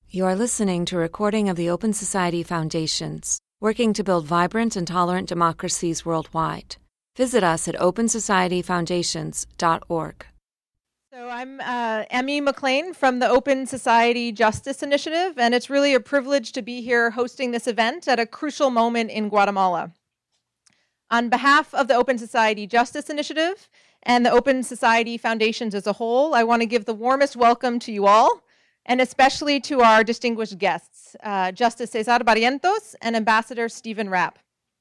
You are listening to a recording of the Open Society Foundations, working to build vibrant and tolerant democracies worldwide. Visit us at opensocietyfoundations.org. So I'm Emmy McLean from the Open Society Justice Initiative, and it's really a privilege to be here hosting this event at a crucial moment in Guatemala. On behalf of the Open Society Justice Initiative and the Open Society Foundations as a whole, I want to give the warmest welcome to you all, and especially to our distinguished guests, Justice Cesar Barrientos and Ambassador Stephen Rapp.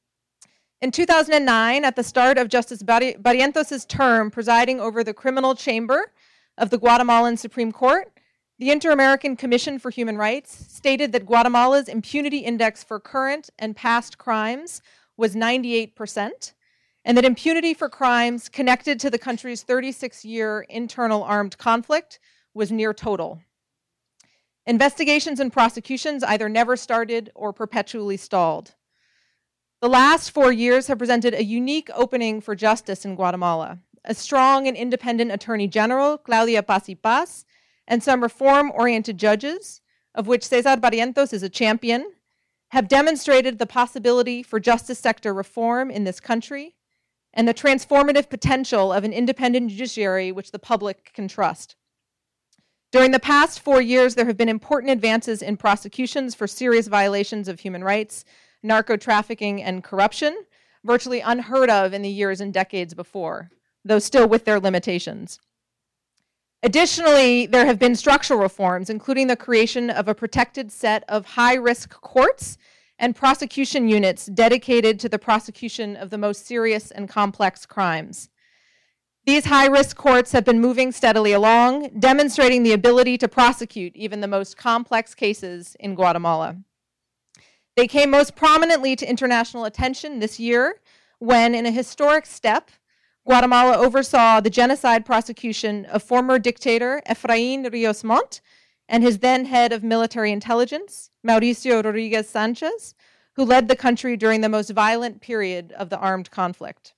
In 2009, at the start of Justice Barrientos' term presiding over the criminal chamber of the Guatemalan Supreme Court, the Inter-American Commission for Human Rights stated that Guatemala's impunity index for current and past crimes was 98%, and that impunity for crimes connected to the country's 36-year internal armed conflict was near total. Investigations and prosecutions either never started or perpetually stalled. The last 4 years have presented a unique opening for justice in Guatemala. A strong and independent Attorney General, Claudia Paz y Paz, and some reform-oriented judges, of which Cesar Barrientos is a champion, have demonstrated the possibility for justice sector reform in this country and the transformative potential of an independent judiciary which the public can trust. During the past 4 years, there have been important advances in prosecutions for serious violations of human rights, narco-trafficking, and corruption, virtually unheard of in the years and decades before, though still with their limitations. Additionally, there have been structural reforms, including the creation of a protected set of high-risk courts and prosecution units dedicated to the prosecution of the most serious and complex crimes. These high-risk courts have been moving steadily along, demonstrating the ability to prosecute even the most complex cases in Guatemala. They came most prominently to international attention this year when, in a historic step, Guatemala oversaw the genocide prosecution of former dictator Efraín Ríos Montt and his then head of military intelligence, Mauricio Rodriguez Sanchez, who led the country during the most violent period of the armed conflict.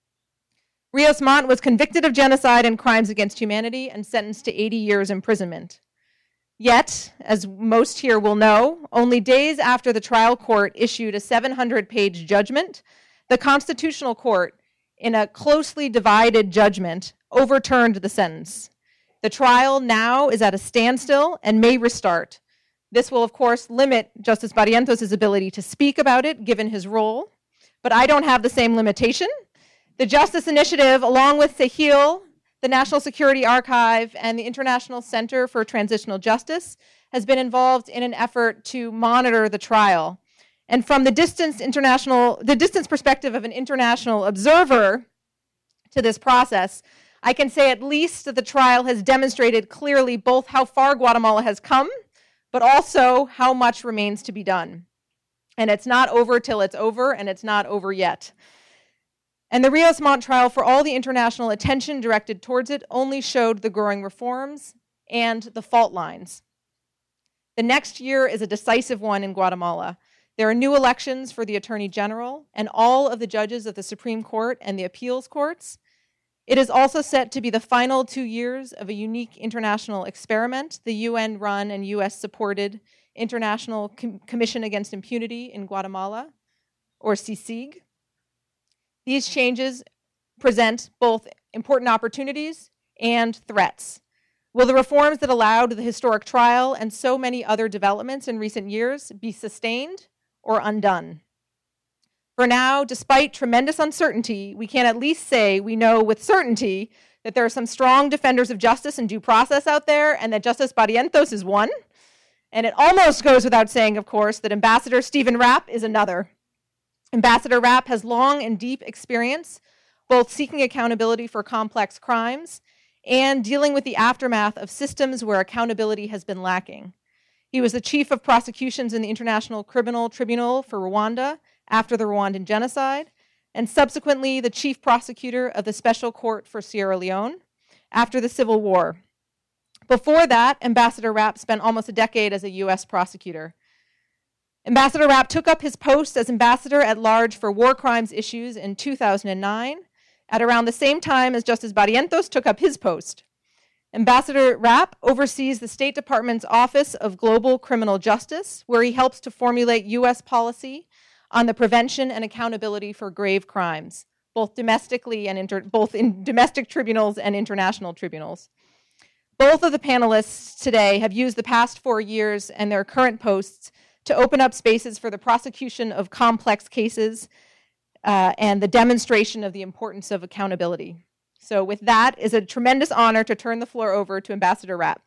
Ríos Montt was convicted of genocide and crimes against humanity and sentenced to 80 years imprisonment. Yet, as most here will know, only days after the trial court issued a 700-page judgment, the Constitutional Court, in a closely divided judgment, overturned the sentence. The trial now is at a standstill and may restart. This will, of course, limit Justice Barrientos' ability to speak about it, given his role, but I don't have the same limitation. The Justice Initiative, along with CEGIL, the National Security Archive, and the International Center for Transitional Justice, has been involved in an effort to monitor the trial. And from the distance perspective of an international observer to this process, I can say at least that the trial has demonstrated clearly both how far Guatemala has come, but also how much remains to be done. And it's not over till it's over, and it's not over yet. And the Ríos Montt trial, for all the international attention directed towards it, only showed the growing reforms and the fault lines. The next year is a decisive one in Guatemala. There are new elections for the Attorney General and all of the judges of the Supreme Court and the appeals courts. It is also set to be the final 2 years of a unique international experiment, the UN-run and US-supported International Commission Against Impunity in Guatemala, or CICIG. These changes present both important opportunities and threats. Will the reforms that allowed the historic trial and so many other developments in recent years be sustained or undone? For now, despite tremendous uncertainty, we can at least say we know with certainty that there are some strong defenders of justice and due process out there, and that Justice Barrientos is one. And it almost goes without saying, of course, that Ambassador Stephen Rapp is another. Ambassador Rapp has long and deep experience both seeking accountability for complex crimes and dealing with the aftermath of systems where accountability has been lacking. He was the chief of prosecutions in the International Criminal Tribunal for Rwanda after the Rwandan genocide, and subsequently the chief prosecutor of the Special Court for Sierra Leone after the Civil War. Before that, Ambassador Rapp spent almost a decade as a US prosecutor. Ambassador Rapp took up his post as ambassador at large for war crimes issues in 2009, at around the same time as Justice Barrientos took up his post. Ambassador Rapp oversees the State Department's Office of Global Criminal Justice, where he helps to formulate U.S. policy on the prevention and accountability for grave crimes, both domestically and both in domestic tribunals and international tribunals. Both of the panelists today have used the past 4 years and their current posts to open up spaces for the prosecution of complex cases and the demonstration of the importance of accountability. So with that, it's a tremendous honor to turn the floor over to Ambassador Rapp.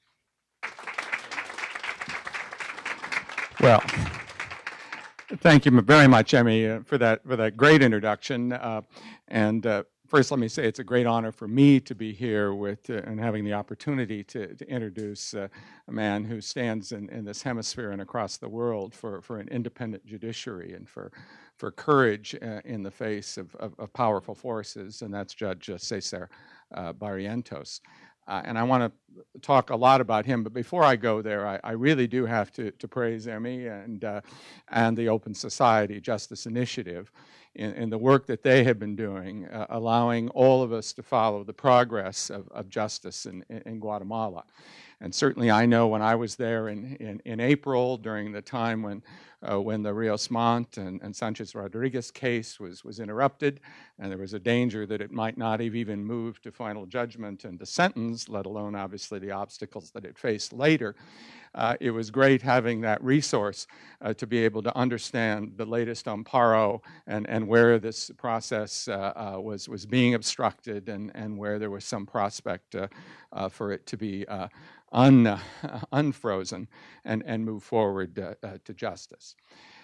Well, thank you very much, Emmy, for that great introduction. First, let me say it's a great honor for me to be here with and having the opportunity to introduce a man who stands in this hemisphere and across the world for an independent judiciary and for courage in the face of powerful forces, and that's Judge Cesar Barrientos. And I want to talk a lot about him, but before I go there, I really do have to praise Emmy and the Open Society Justice Initiative in the work that they have been doing, allowing all of us to follow the progress of justice in Guatemala. And certainly I know when I was there in April, during the time when the Rios Montt and Sanchez Rodriguez case was interrupted, and there was a danger that it might not have even moved to final judgment and to sentence, let alone obviously the obstacles that it faced later. It was great having that resource to be able to understand the latest amparo and where this process was being obstructed and where there was some prospect for it to be unfrozen and move forward to justice.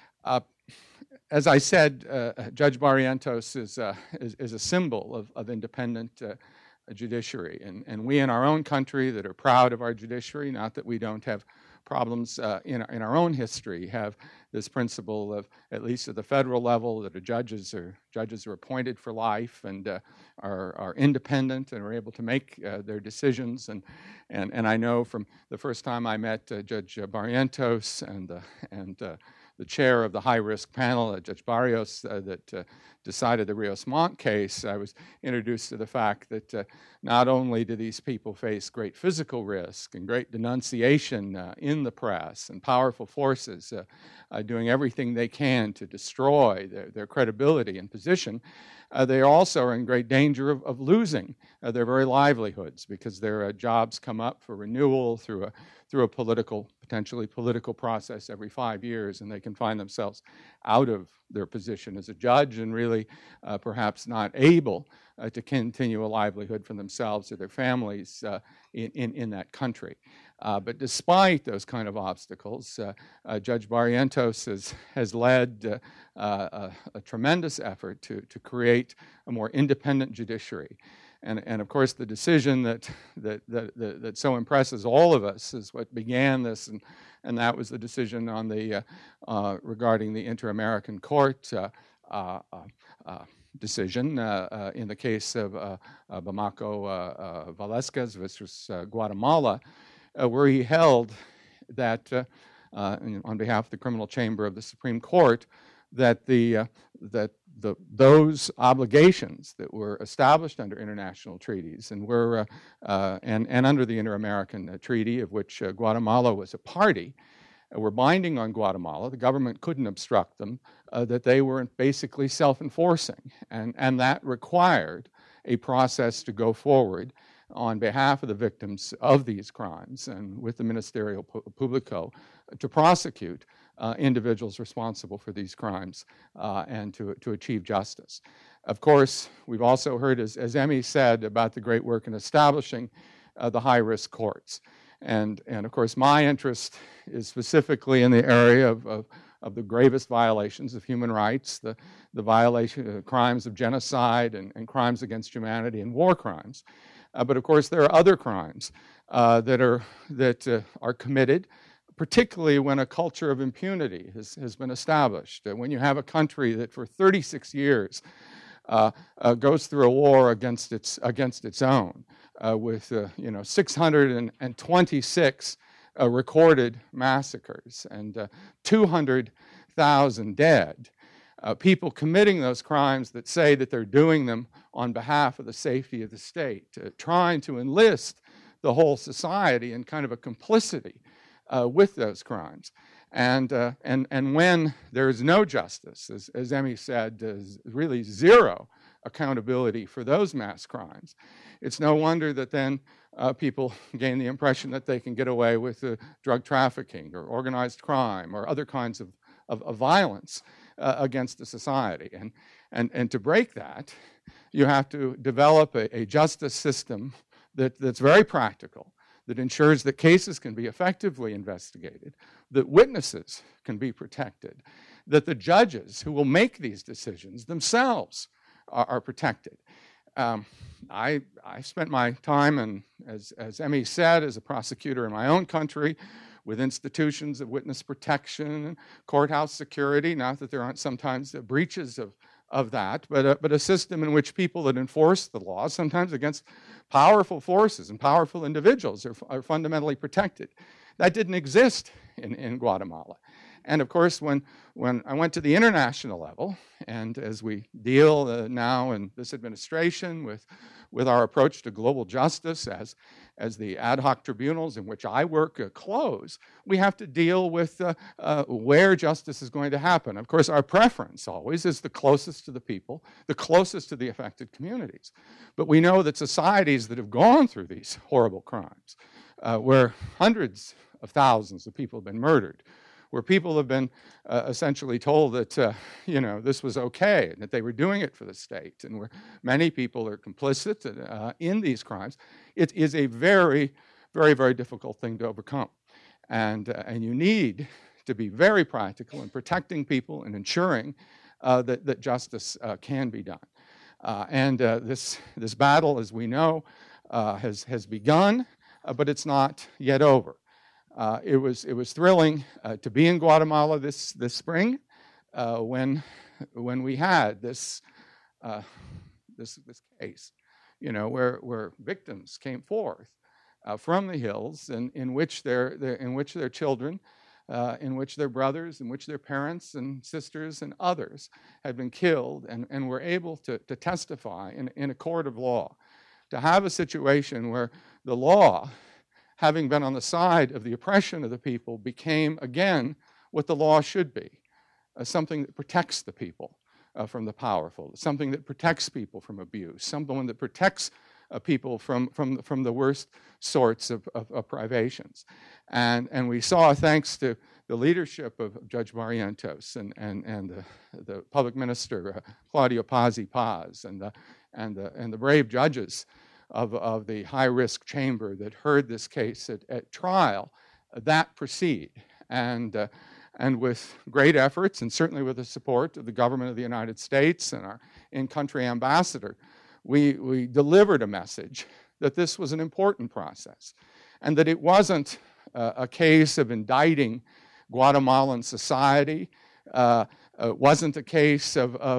As I said, Judge Barrientos is a symbol of independent judiciary, and we in our own country that are proud of our judiciary, not that we don't have problems in our own history, have this principle of, at least at the federal level, that judges are appointed for life and are independent and are able to make their decisions. And I know from the first time I met Judge Barrientos and the chair of the high-risk panel, Judge Barrios, that decided the Rios Montt case, I was introduced to the fact that not only do these people face great physical risk and great denunciation in the press and powerful forces doing everything they can to destroy their credibility and position, they also are in great danger of losing their very livelihoods because their jobs come up for renewal through a potentially political process every 5 years, and they can find themselves out of their position as a judge and really perhaps not able to continue a livelihood for themselves or their families in that country. But despite those kind of obstacles, Judge Barrientos has led a tremendous effort to create a more independent judiciary. And of course, the decision that so impresses all of us is what began this, and that was the decision on the regarding the Inter-American Court decision in the case of Bamako Velasquez versus Guatemala, where he held that, on behalf of the Criminal Chamber of the Supreme Court, that those obligations that were established under international treaties and were and under the Inter-American Treaty, of which Guatemala was a party, were binding on Guatemala. The government couldn't obstruct them. That they were basically self-enforcing, and that required a process to go forward on behalf of the victims of these crimes and with the Ministerial Publico to prosecute individuals responsible for these crimes and to achieve justice. Of course, we've also heard, as Emmy said, about the great work in establishing the high-risk courts. And of course, my interest is specifically in the area of the gravest violations of human rights, the violation of crimes of genocide and crimes against humanity and war crimes. But of course, there are other crimes that are committed, particularly when a culture of impunity has been established. When you have a country that for 36 years goes through a war against its own, with 626 recorded massacres and 200,000 dead. People committing those crimes that say that they're doing them on behalf of the safety of the state, trying to enlist the whole society in kind of a complicity with those crimes. And when there is no justice, as Emmy said, there's really zero accountability for those mass crimes, it's no wonder that then people gain the impression that they can get away with drug trafficking or organized crime or other kinds of violence against the society. And to break that, you have to develop a justice system that's very practical, that ensures that cases can be effectively investigated, that witnesses can be protected, that the judges who will make these decisions themselves are protected. I spent my time, and as Emmy said, as a prosecutor in my own country, with institutions of witness protection and courthouse security. Not that there aren't sometimes breaches of that, but a system in which people that enforce the law, sometimes against powerful forces and powerful individuals, are fundamentally protected. That didn't exist in Guatemala. And of course, when I went to the international level, and as we deal now in this administration with our approach to global justice as the ad hoc tribunals in which I work close, we have to deal with where justice is going to happen. Of course, our preference always is the closest to the people, the closest to the affected communities. But we know that societies that have gone through these horrible crimes, where hundreds of thousands of people have been murdered, where people have been essentially told that, this was okay and that they were doing it for the state, and where many people are complicit in these crimes, it is a very, very, very difficult thing to overcome. And you need to be very practical in protecting people and ensuring that justice can be done. This battle, as we know, has begun, but it's not yet over. It was thrilling to be in Guatemala this spring when we had this case, where victims came forth from the hills, in which their children, in which their brothers, in which their parents and sisters and others had been killed, and were able to testify in a court of law, to have a situation where the law, having been on the side of the oppression of the people, became again what the law should be, something that protects the people from the powerful, something that protects people from abuse, someone that protects people from the worst sorts of privations. And we saw, thanks to the leadership of Judge Barrientos and the public minister Claudio Paz and the brave judges of the high-risk chamber that heard this case at trial, that proceed. And with great efforts, and certainly with the support of the government of the United States and our in-country ambassador, we delivered a message that this was an important process, and that it wasn't a case of indicting Guatemalan society. It wasn't a case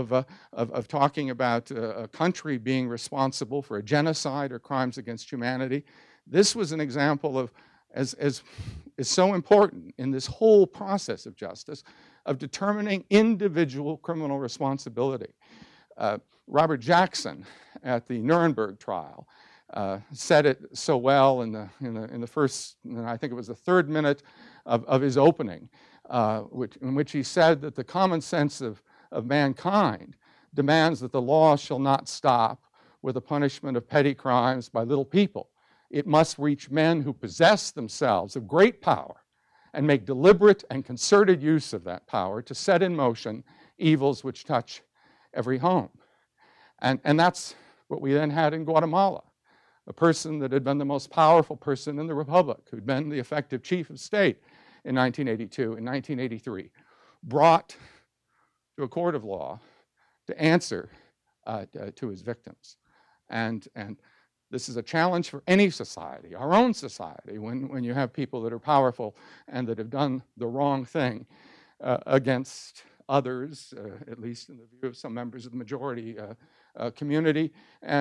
of talking about a country being responsible for a genocide or crimes against humanity. This was an example of, as is so important in this whole process of justice, of determining individual criminal responsibility. Robert Jackson at the Nuremberg trial said it so well in the first, I think it was the third minute of his opening, in which he said that the common sense of mankind demands that the law shall not stop with the punishment of petty crimes by little people. It must reach men who possess themselves of great power and make deliberate and concerted use of that power to set in motion evils which touch every home. And that's what we then had in Guatemala, a person that had been the most powerful person in the Republic, who'd been the effective chief of state in 1982 and 1983, brought to a court of law to answer to his victims. And this is a challenge for any society, our own society, when you have people that are powerful and that have done the wrong thing against others, at least in the view of some members of the majority community,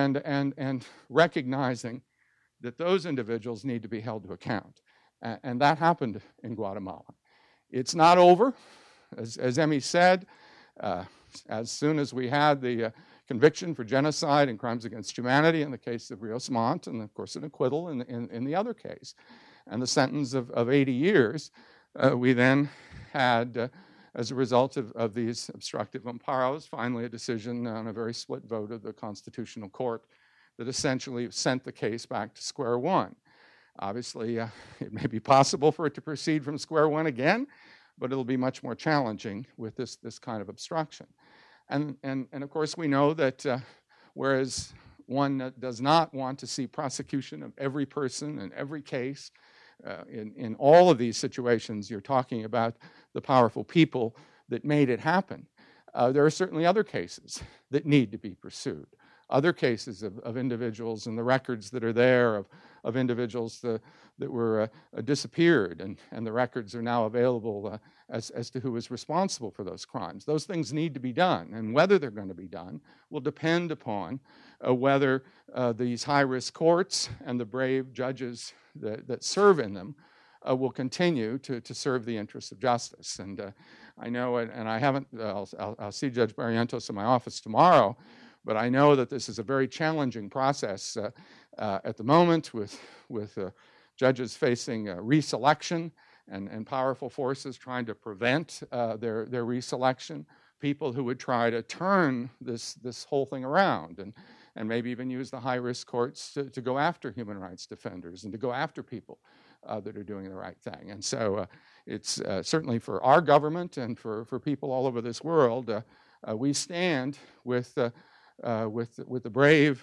and recognizing that those individuals need to be held to account. And that happened in Guatemala. It's not over. As Emmy said, as soon as we had the conviction for genocide and crimes against humanity in the case of Rios Montt, and of course an acquittal in the other case. And the sentence of 80 years, we then had, as a result of these obstructive amparos, finally a decision on a very split vote of the Constitutional Court that essentially sent the case back to square one. Obviously, it may be possible for it to proceed from square one again, but it'll be much more challenging with this kind of obstruction. And of course, we know that whereas one does not want to see prosecution of every person in every case, in all of these situations, you're talking about the powerful people that made it happen. There are certainly other cases that need to be pursued. Other cases of individuals and the records that are there of individuals that were disappeared, and the records are now available as to who is responsible for those crimes. Those things need to be done, and whether they're going to be done will depend upon whether these high-risk courts and the brave judges that serve in them will continue to serve the interests of justice. And I know, and I haven't, I'll see Judge Barrientos in my office tomorrow, but I know that this is a very challenging process at the moment with judges facing reselection and powerful forces trying to prevent their reselection, people who would try to turn this whole thing around and maybe even use the high-risk courts to go after human rights defenders and to go after people that are doing the right thing. And so it's certainly for our government and for people all over this world, we stand with the brave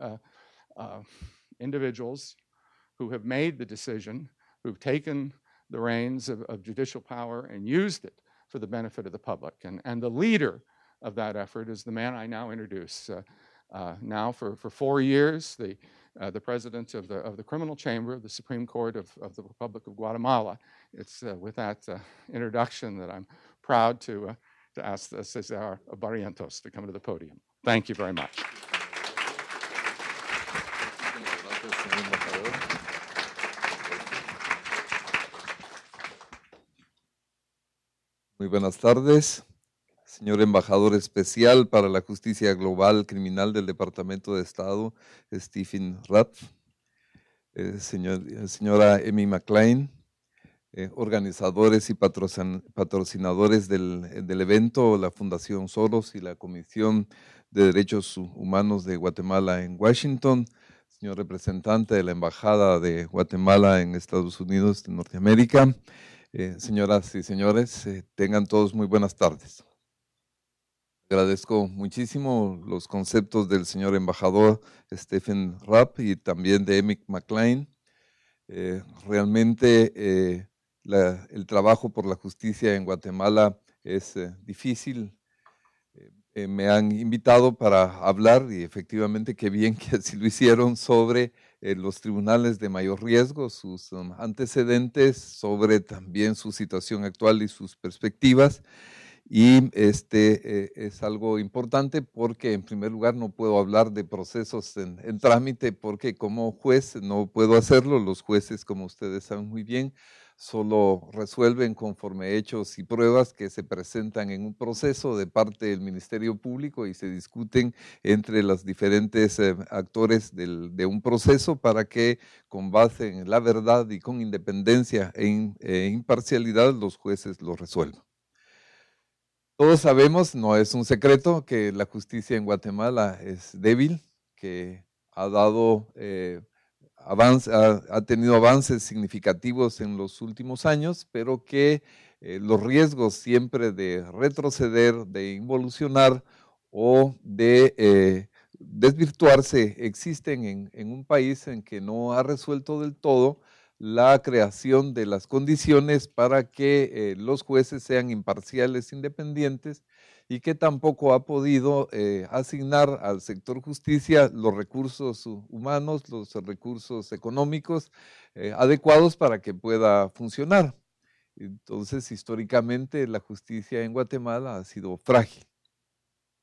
individuals who have made the decision, who've taken the reins of judicial power and used it for the benefit of the public. And the leader of that effort is the man I now introduce. Now for 4 years, the president of the criminal chamber of the Supreme Court of the Republic of Guatemala. It's with that introduction that I'm proud to ask Cesar Barrientos to come to the podium. Thank you very much. Muy buenas tardes, señor embajador especial para la justicia global criminal del Departamento de Estado, Stephen Rapp, señora Amy McClain, organizadores y patrocinadores del evento, la Fundación Soros y la Comisión de Derechos Humanos de Guatemala en Washington, señor representante de la Embajada de Guatemala en Estados Unidos de Norteamérica, señoras y señores, tengan todos muy buenas tardes. Agradezco muchísimo los conceptos del señor embajador Stephen Rapp y también de Amy McClain. Realmente el trabajo por la justicia en Guatemala es difícil. Me han invitado para hablar, y efectivamente qué bien que así lo hicieron, sobre los tribunales de mayor riesgo, sus antecedentes, sobre también su situación actual y sus perspectivas. Y es algo importante porque, en primer lugar, no puedo hablar de procesos en trámite porque como juez no puedo hacerlo. Los jueces, como ustedes saben muy bien, solo resuelven conforme hechos y pruebas que se presentan en un proceso de parte del Ministerio Público y se discuten entre los diferentes actores de un proceso para que, con base en la verdad y con independencia e imparcialidad, los jueces lo resuelvan. Todos sabemos, no es un secreto, que la justicia en Guatemala es débil, que ha tenido avances significativos en los últimos años, pero que los riesgos siempre de retroceder, de involucionar o de desvirtuarse existen en un país en que no ha resuelto del todo la creación de las condiciones para que los jueces sean imparciales, independientes, y que tampoco ha podido asignar al sector justicia los recursos humanos, los recursos económicos adecuados para que pueda funcionar. Entonces, históricamente, la justicia en Guatemala ha sido frágil.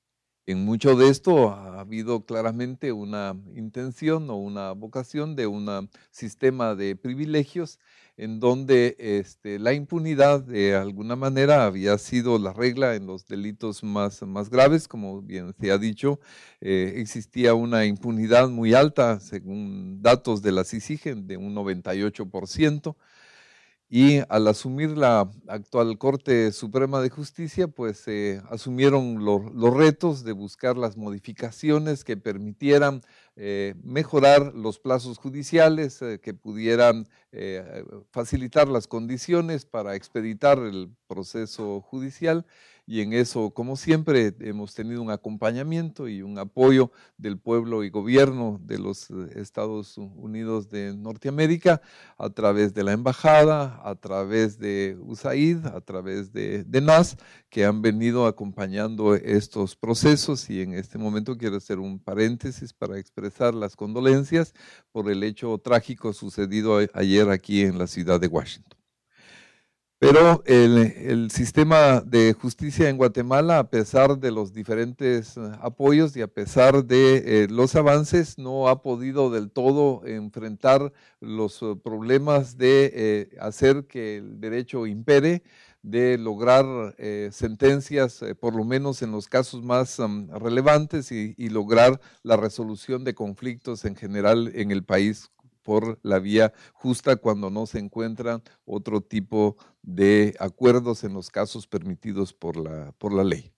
En mucho de esto ha habido claramente una intención o una vocación de un sistema de privilegios en donde la impunidad de alguna manera había sido la regla en los delitos más graves, como bien se ha dicho. Existía una impunidad muy alta, según datos de la CICIG, de un 98%. Y al asumir la actual Corte Suprema de Justicia, pues asumieron los retos de buscar las modificaciones que permitieran mejorar los plazos judiciales, que pudieran facilitar las condiciones para expeditar el proceso judicial. Y en eso, como siempre, hemos tenido un acompañamiento y un apoyo del pueblo y gobierno de los Estados Unidos de Norteamérica, a través de la embajada, a través de USAID, a través de NAS, que han venido acompañando estos procesos. Y en este momento quiero hacer un paréntesis para expresar las condolencias por el hecho trágico sucedido ayer aquí en la ciudad de Washington. Pero el sistema de justicia en Guatemala, a pesar de los diferentes apoyos y a pesar de los avances, no ha podido del todo enfrentar los problemas de hacer que el derecho impere, de lograr sentencias, por lo menos en los casos más relevantes, y lograr la resolución de conflictos en general en el país por la vía justa cuando no se encuentran otro tipo de acuerdos en los casos permitidos por la ley.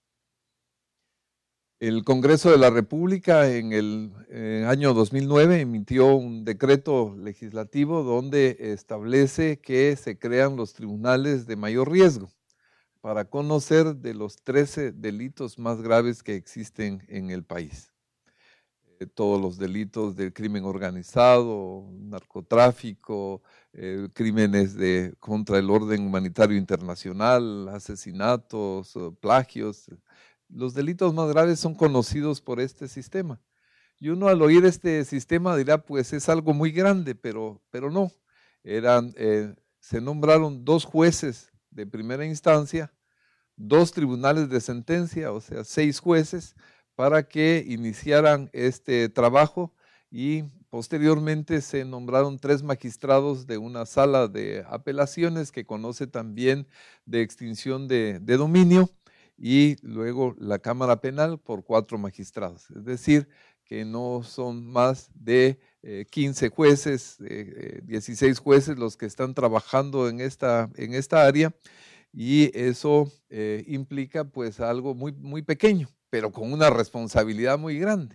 El Congreso de la República en el año 2009 emitió un decreto legislativo donde establece que se crean los tribunales de mayor riesgo para conocer de los 13 delitos más graves que existen en el país. Todos los delitos del crimen organizado, narcotráfico, crímenes contra el orden humanitario internacional, asesinatos, plagios. Los delitos más graves son conocidos por este sistema. Y uno al oír este sistema dirá, pues es algo muy grande, pero no. Se nombraron 2 jueces de primera instancia, 2 tribunales de sentencia, o sea, 6 jueces, para que iniciaran este trabajo, y posteriormente se nombraron 3 magistrados de una sala de apelaciones que conoce también de extinción de dominio, y luego la Cámara Penal por 4 magistrados. Es decir, que no son más de 15 jueces, 16 jueces los que están trabajando en esta área, y eso implica pues algo muy, muy pequeño, pero con una responsabilidad muy grande.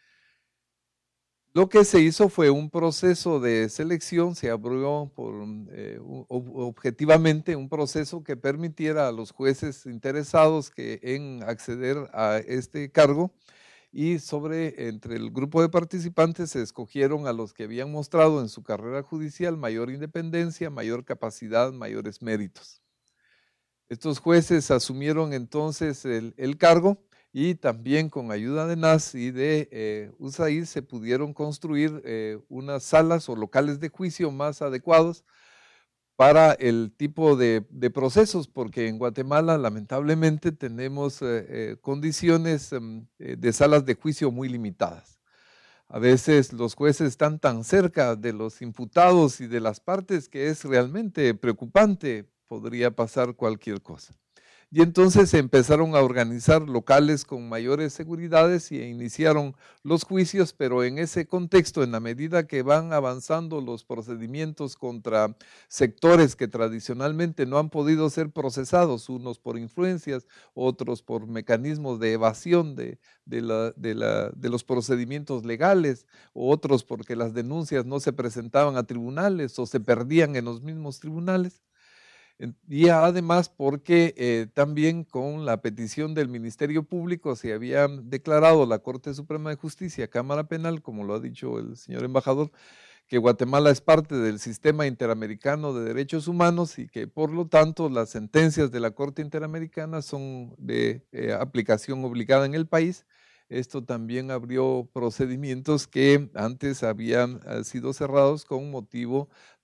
Lo que se hizo fue un proceso de selección, se abrió objetivamente un proceso que permitiera a los jueces interesados en acceder a este cargo, y entre el grupo de participantes se escogieron a los que habían mostrado en su carrera judicial mayor independencia, mayor capacidad, mayores méritos. Estos jueces asumieron entonces el cargo, y también con ayuda de NAS y de USAID se pudieron construir unas salas o locales de juicio más adecuados para el tipo de procesos, porque en Guatemala lamentablemente tenemos condiciones de salas de juicio muy limitadas. A veces los jueces están tan cerca de los imputados y de las partes que es realmente preocupante, podría pasar cualquier cosa. Y entonces se empezaron a organizar locales con mayores seguridades y iniciaron los juicios, pero en ese contexto, en la medida que van avanzando los procedimientos contra sectores que tradicionalmente no han podido ser procesados, unos por influencias, otros por mecanismos de evasión de los procedimientos legales, otros porque las denuncias no se presentaban a tribunales o se perdían en los mismos tribunales. Y además porque también con la petición del Ministerio Público se había declarado la Corte Suprema de Justicia, Cámara Penal, como lo ha dicho el señor embajador, que Guatemala es parte del sistema interamericano de derechos humanos y que por lo tanto las sentencias de la Corte Interamericana son de aplicación obligada en el país. Esto también abrió procedimientos que antes habían sido cerrados con motivo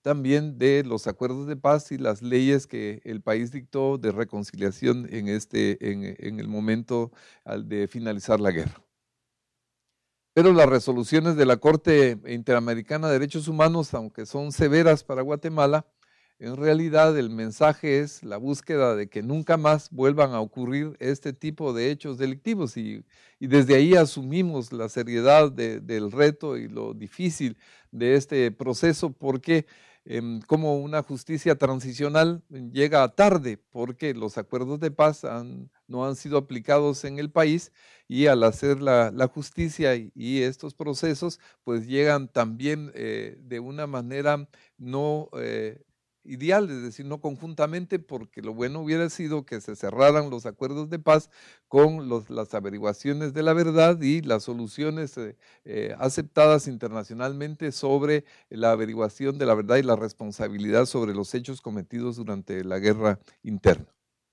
también de los acuerdos de paz y las leyes que el país dictó de reconciliación en el momento de finalizar la guerra. Pero las resoluciones de la Corte Interamericana de Derechos Humanos, aunque son severas para Guatemala, en realidad el mensaje es la búsqueda de que nunca más vuelvan a ocurrir este tipo de hechos delictivos y desde ahí asumimos la seriedad del reto y lo difícil de este proceso porque como una justicia transicional llega tarde porque los acuerdos de paz no han sido aplicados en el país y al hacer la justicia y estos procesos pues llegan también de una manera no ideal, es decir, no conjuntamente, porque lo bueno hubiera sido que se cerraran los acuerdos de paz con las averiguaciones de la verdad y las soluciones aceptadas internacionalmente sobre la averiguación de la verdad y la responsabilidad sobre los hechos cometidos durante la guerra interna.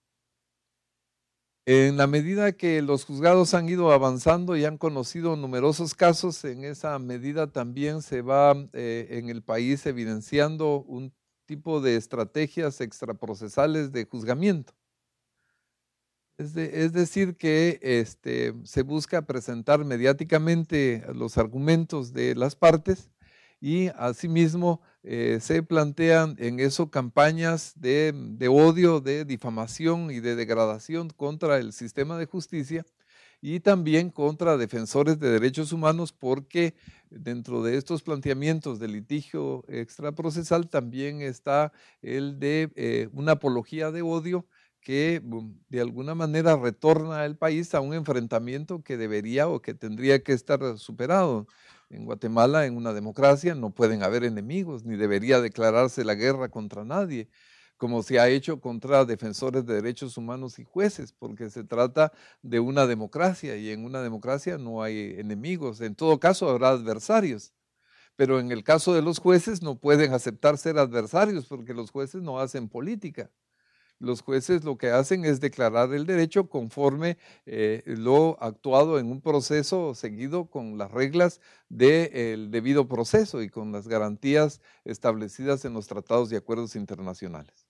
En la medida que los juzgados han ido avanzando y han conocido numerosos casos, en esa medida también se va en el país evidenciando un tipo de estrategias extraprocesales de juzgamiento. Es decir, que se busca presentar mediáticamente los argumentos de las partes y asimismo se plantean en eso campañas de odio, de difamación y de degradación contra el sistema de justicia y también contra defensores de derechos humanos porque dentro de estos planteamientos de litigio extraprocesal también está el de una apología de odio que de alguna manera retorna al país a un enfrentamiento que debería o que tendría que estar superado. En Guatemala, en una democracia, no pueden haber enemigos, ni debería declararse la guerra contra nadie, como se ha hecho contra defensores de derechos humanos y jueces, porque se trata de una democracia y en una democracia no hay enemigos. En todo caso habrá adversarios, pero en el caso de los jueces no pueden aceptar ser adversarios porque los jueces no hacen política. Los jueces lo que hacen es declarar el derecho conforme lo actuado en un proceso seguido con las reglas del debido proceso y con las garantías establecidas en los tratados y acuerdos internacionales.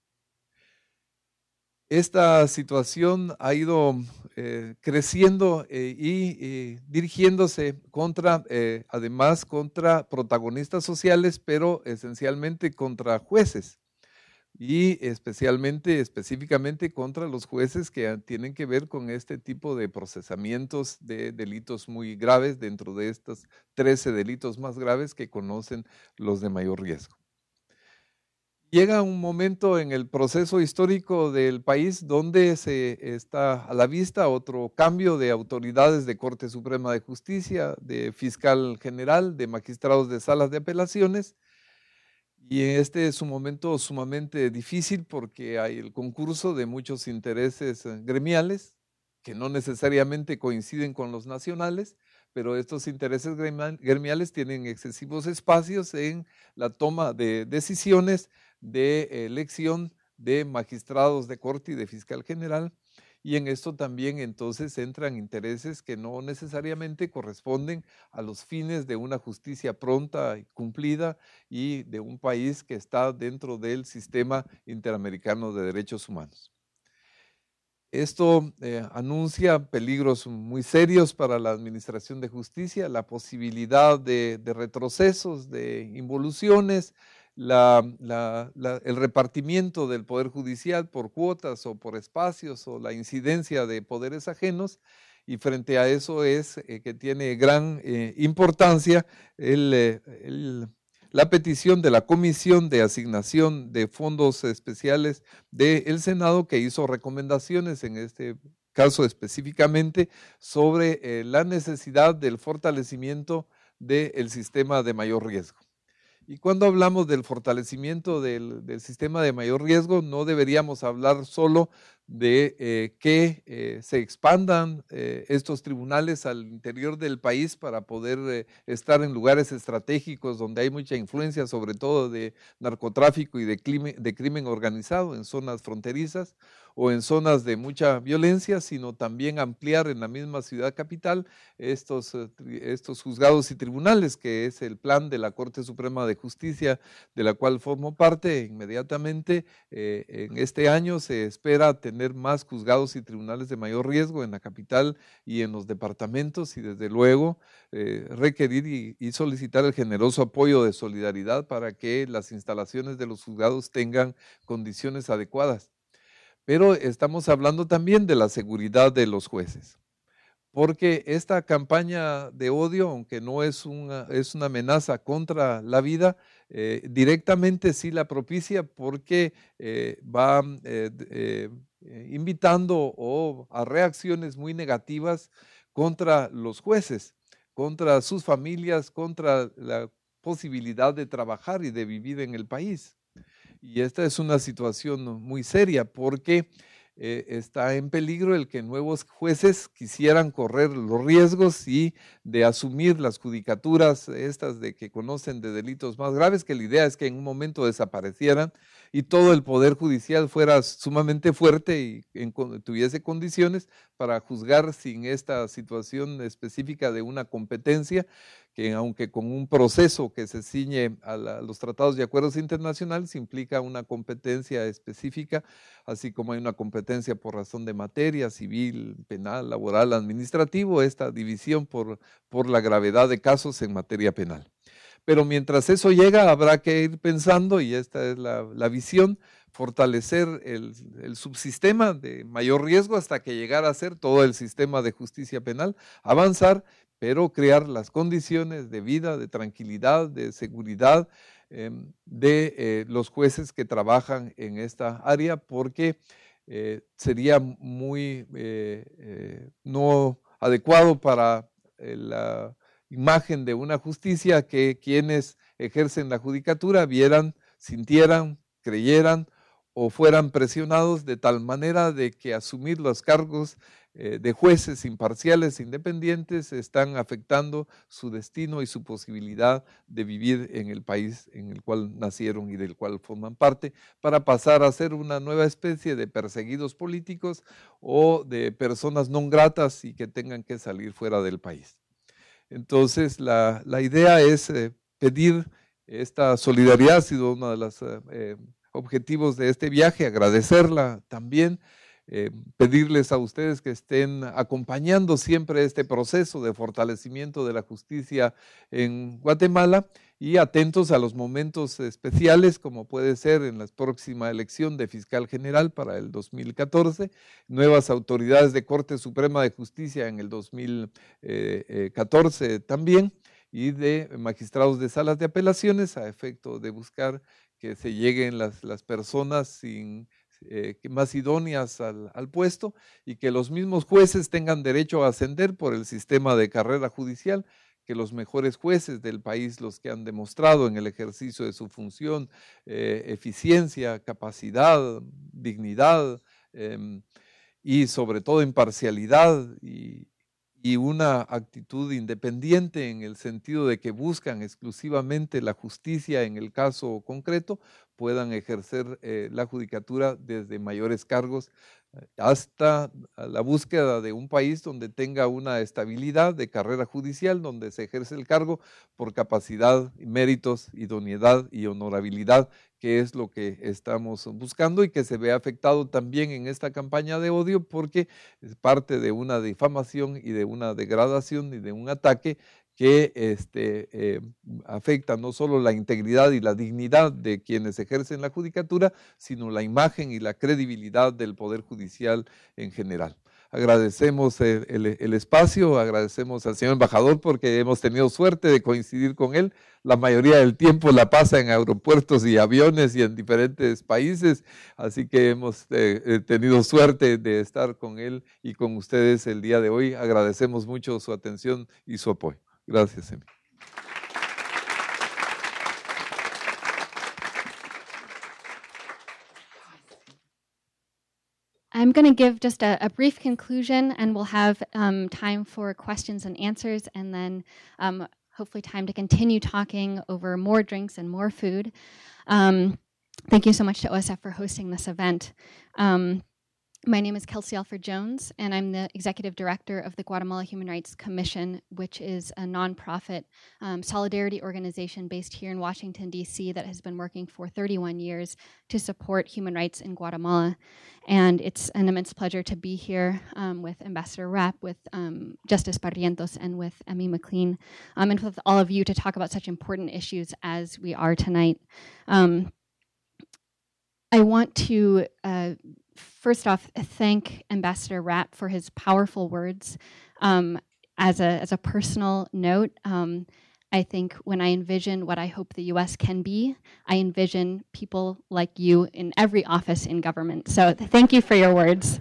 Esta situación ha ido creciendo y dirigiéndose además contra protagonistas sociales, pero esencialmente contra jueces. Y específicamente contra los jueces que tienen que ver con este tipo de procesamientos de delitos muy graves dentro de estos 13 delitos más graves que conocen los de mayor riesgo. Llega un momento en el proceso histórico del país donde se está a la vista otro cambio de autoridades de Corte Suprema de Justicia, de fiscal general, de magistrados de salas de apelaciones. Y este es un momento sumamente difícil porque hay el concurso de muchos intereses gremiales que no necesariamente coinciden con los nacionales, pero estos intereses gremiales tienen excesivos espacios en la toma de decisiones de elección de magistrados de corte y de fiscal general. Y en esto también entonces entran intereses que no necesariamente corresponden a los fines de una justicia pronta y cumplida y de un país que está dentro del sistema interamericano de derechos humanos. Esto anuncia peligros muy serios para la administración de justicia, la posibilidad de retrocesos, de involuciones, el repartimiento del poder judicial por cuotas o por espacios o la incidencia de poderes ajenos y frente a eso es que tiene gran importancia la petición de la Comisión de Asignación de Fondos Especiales del Senado que hizo recomendaciones en este caso específicamente sobre la necesidad del fortalecimiento del sistema de mayor riesgo. Y cuando hablamos del fortalecimiento del sistema de mayor riesgo, no deberíamos hablar solo de que se expandan estos tribunales al interior del país para poder estar en lugares estratégicos donde hay mucha influencia, sobre todo de narcotráfico y de crimen organizado, en zonas fronterizas o en zonas de mucha violencia, sino también ampliar en la misma ciudad capital estos juzgados y tribunales, que es el plan de la Corte Suprema de Justicia, de la cual formo parte. Inmediatamente en este año se espera tener más juzgados y tribunales de mayor riesgo en la capital y en los departamentos, y desde luego requerir y solicitar el generoso apoyo de solidaridad para que las instalaciones de los juzgados tengan condiciones adecuadas. Pero estamos hablando también de la seguridad de los jueces, porque esta campaña de odio, aunque no es una amenaza contra la vida, directamente sí la propicia, porque va invitando a reacciones muy negativas contra los jueces, contra sus familias, contra la posibilidad de trabajar y de vivir en el país. Y esta es una situación muy seria, porque está en peligro el que nuevos jueces quisieran correr los riesgos y de asumir las judicaturas estas de que conocen de delitos más graves, que la idea es que en un momento desaparecieran y todo el poder judicial fuera sumamente fuerte y tuviese condiciones para juzgar sin esta situación específica de una competencia, que aunque con un proceso que se ciñe a los tratados y acuerdos internacionales, implica una competencia específica, así como hay una competencia por razón de materia, civil, penal, laboral, administrativo, esta división por la gravedad de casos en materia penal. Pero mientras eso llega, habrá que ir pensando, y esta es la visión, fortalecer el subsistema de mayor riesgo hasta que llegara a ser todo el sistema de justicia penal, avanzar, pero crear las condiciones de vida, de tranquilidad, de seguridad de los jueces que trabajan en esta área, porque sería muy no adecuado para la imagen de una justicia que quienes ejercen la judicatura vieran, sintieran, creyeran o fueran presionados de tal manera de que asumir los cargos de jueces imparciales e independientes están afectando su destino y su posibilidad de vivir en el país en el cual nacieron y del cual forman parte, para pasar a ser una nueva especie de perseguidos políticos o de personas no gratas y que tengan que salir fuera del país. Entonces la idea es pedir esta solidaridad, ha sido uno de los objetivos de este viaje, agradecerla también, pedirles a ustedes que estén acompañando siempre este proceso de fortalecimiento de la justicia en Guatemala y atentos a los momentos especiales, como puede ser en la próxima elección de fiscal general para el 2014, nuevas autoridades de Corte Suprema de Justicia en el 2014 también, y de magistrados de salas de apelaciones, a efecto de buscar que se lleguen las personas más idóneas al puesto, y que los mismos jueces tengan derecho a ascender por el sistema de carrera judicial, que los mejores jueces del país, los que han demostrado en el ejercicio de su función eficiencia, capacidad, dignidad y sobre todo imparcialidad y una actitud independiente, en el sentido de que buscan exclusivamente la justicia en el caso concreto, puedan ejercer la judicatura desde mayores cargos hasta la búsqueda de un país donde tenga una estabilidad de carrera judicial, donde se ejerce el cargo por capacidad, méritos, idoneidad y honorabilidad, que es lo que estamos buscando y que se ve afectado también en esta campaña de odio, porque es parte de una difamación y de una degradación y de un ataque que afecta no solo la integridad y la dignidad de quienes ejercen la judicatura, sino la imagen y la credibilidad del Poder Judicial en general. Agradecemos el espacio, agradecemos al señor embajador porque hemos tenido suerte de coincidir con él. La mayoría del tiempo la pasa en aeropuertos y aviones y en diferentes países, así que hemos tenido suerte de estar con él y con ustedes el día de hoy. Agradecemos mucho su atención y su apoyo. Gracias, Emi. I'm going to give just a brief conclusion, and we'll have time for questions and answers, and then hopefully time to continue talking over more drinks and more food. Thank you so much to OSF for hosting this event. My name is Kelsey Alford-Jones, and I'm the Executive Director of the Guatemala Human Rights Commission, which is a nonprofit solidarity organization based here in Washington, D.C. that has been working for 31 years to support human rights in Guatemala. And it's an immense pleasure to be here with Ambassador Rapp, with Justice Barrientos, and with Emmy McLean, and with all of you to talk about such important issues as we are tonight. I want to first off, thank Ambassador Rapp for his powerful words. As a personal note, I think when I envision what I hope the U.S. can be, I envision people like you in every office in government. So thank you for your words.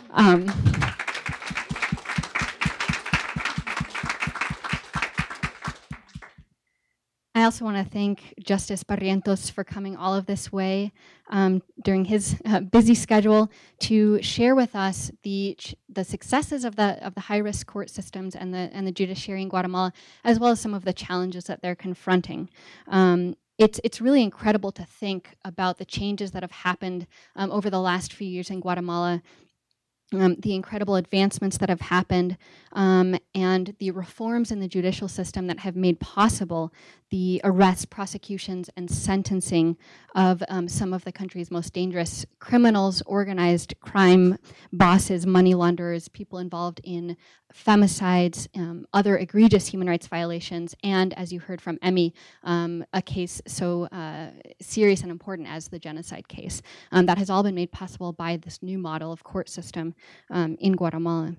I also want to thank Justice Barrientos for coming all of this way during his busy schedule to share with us the successes of the high-risk court systems and the judiciary in Guatemala, as well as some of the challenges that they're confronting. It's really incredible to think about the changes that have happened over the last few years in Guatemala. The incredible advancements that have happened and the reforms in the judicial system that have made possible the arrests, prosecutions, and sentencing of some of the country's most dangerous criminals, organized crime bosses, money launderers, people involved in femicides, other egregious human rights violations, and, as you heard from Emmy, a case so serious and important as the genocide case. That has all been made possible by this new model of court system in Guatemala.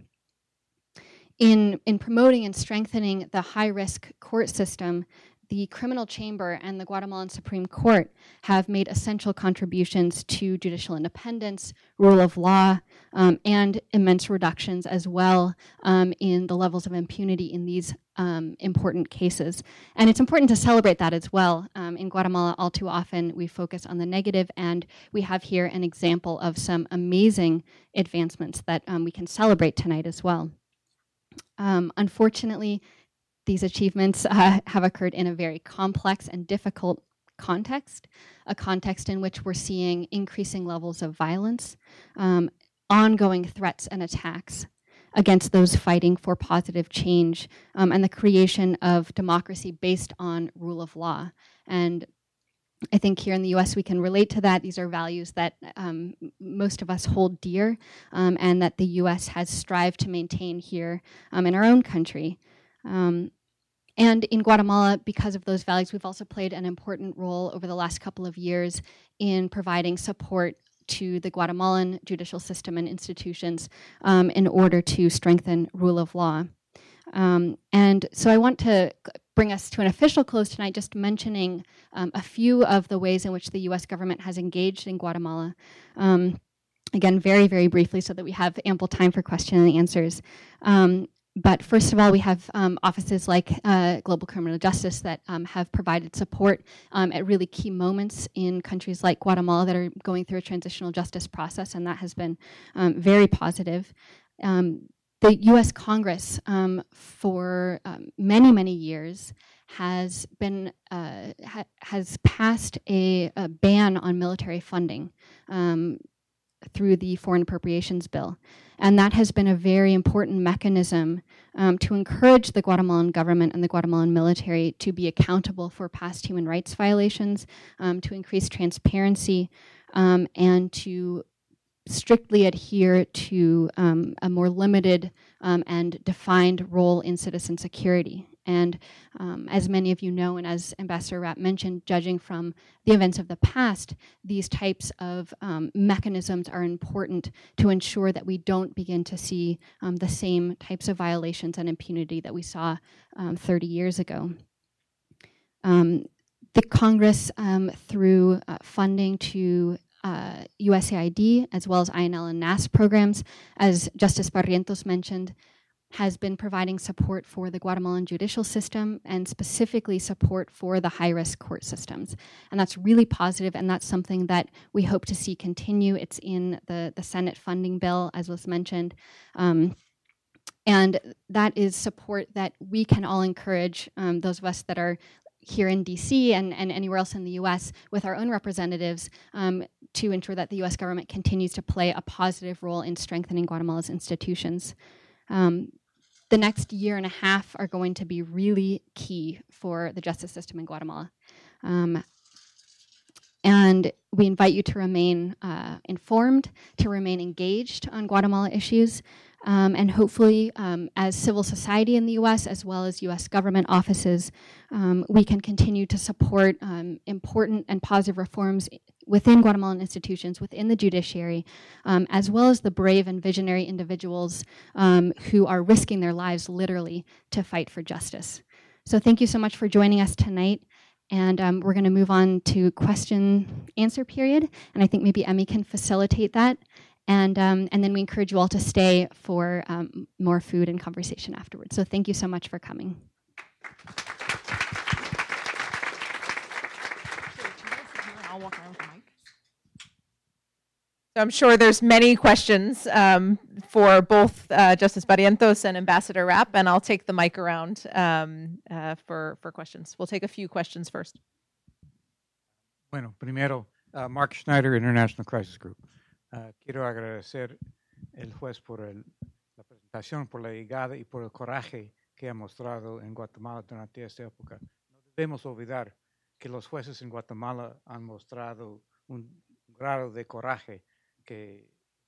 In promoting and strengthening the high-risk court system, the Criminal Chamber and the Guatemalan Supreme Court have made essential contributions to judicial independence, rule of law, and immense reductions as well in the levels of impunity in these important cases. And it's important to celebrate that as well. In Guatemala, all too often, we focus on the negative, and we have here an example of some amazing advancements that we can celebrate tonight as well. Unfortunately, these achievements have occurred in a very complex and difficult context, a context in which we're seeing increasing levels of violence, ongoing threats and attacks against those fighting for positive change, and the creation of democracy based on rule of law. And I think here in the U.S. we can relate to that. These are values that most of us hold dear, and that the U.S. has strived to maintain here in our own country. And in Guatemala, because of those values, we've also played an important role over the last couple of years in providing support to the Guatemalan judicial system and institutions in order to strengthen rule of law. And so I want to bring us to an official close tonight, just mentioning a few of the ways in which the U.S. government has engaged in Guatemala. Again, very, very briefly, so that we have ample time for questions and answers. But first of all, we have offices like Global Criminal Justice that have provided support at really key moments in countries like Guatemala that are going through a transitional justice process, and that has been very positive. The U.S. Congress for many, many years has been has passed a ban on military funding through the Foreign Appropriations Bill. And that has been a very important mechanism to encourage the Guatemalan government and the Guatemalan military to be accountable for past human rights violations, to increase transparency, and to strictly adhere to a more limited and defined role in citizen security. And as many of you know, and as Ambassador Rapp mentioned, judging from the events of the past, these types of mechanisms are important to ensure that we don't begin to see the same types of violations and impunity that we saw 30 years ago. The Congress, through funding to USAID, as well as INL and NAS programs, as Justice Barrientos mentioned, has been providing support for the Guatemalan judicial system and specifically support for the high-risk court systems. And that's really positive, and that's something that we hope to see continue. It's in the Senate funding bill, as was mentioned. And that is support that we can all encourage, those of us that are here in DC and anywhere else in the US with our own representatives, to ensure that the US government continues to play a positive role in strengthening Guatemala's institutions. The next year and a half are going to be really key for the justice system in Guatemala. And we invite you to remain informed, to remain engaged on Guatemala issues, and hopefully, as civil society in the US, as well as US government offices, we can continue to support important and positive reforms within Guatemalan institutions, within the judiciary, as well as the brave and visionary individuals who are risking their lives literally to fight for justice. So thank you so much for joining us tonight. And we're going to move on to question-answer period. And I think maybe Emmy can facilitate that. And then we encourage you all to stay for more food and conversation afterwards. So thank you so much for coming. I'll walk around with the mic. So I'm sure there's many questions for both Justice Barrientos and Ambassador Rapp, and I'll take the mic around for questions. We'll take a few questions first. Bueno, primero, Mark Schneider, International Crisis Group. Quiero agradecer el juez por la presentación, por la llegada y por el coraje que ha mostrado en Guatemala durante esta época. No debemos olvidar que los jueces en Guatemala han mostrado un grado de coraje que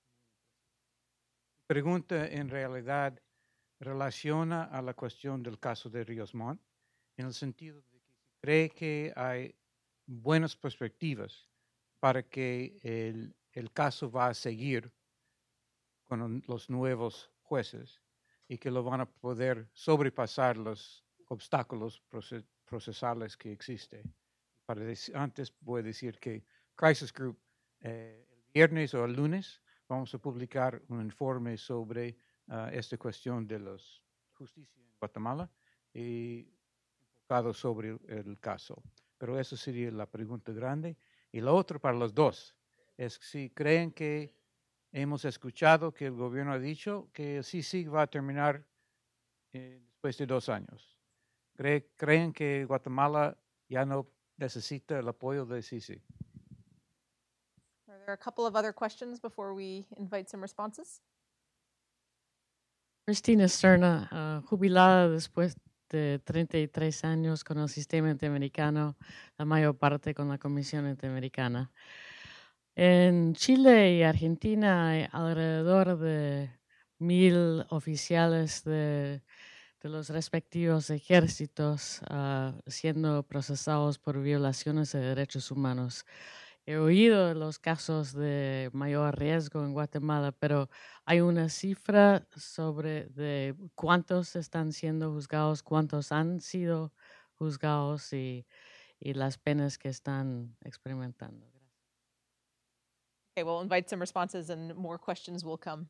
pregunta en realidad relaciona a la cuestión del caso de Ríos Montt, en el sentido de que se cree que hay buenas perspectivas para que el caso va a seguir con los nuevos jueces y que lo van a poder sobrepasar los obstáculos procesales que existen. Antes voy a decir que Crisis Group el viernes o el lunes vamos a publicar un informe sobre esta cuestión de la justicia en Guatemala y enfocado sobre el caso. Pero esa sería la pregunta grande. Y la otra para los dos es si creen que hemos escuchado que el gobierno ha dicho que el CICIG va a terminar después de 2 años. ¿Creen que Guatemala ya no necesita el apoyo del CICIG? Are there a couple of other questions before we invite some responses? Cristina Serna, jubilada después de 33 años con el sistema interamericano, la mayor parte con la Comisión Interamericana. En Chile y Argentina hay alrededor de 1,000 oficiales de los respectivos ejércitos siendo procesados por violaciones de derechos humanos. He oído de los casos de mayor riesgo en Guatemala, pero ¿hay una cifra sobre de cuántos están siendo juzgados, cuántos han sido juzgados y las penas que están experimentando? Okay, we'll invite some responses and more questions will come.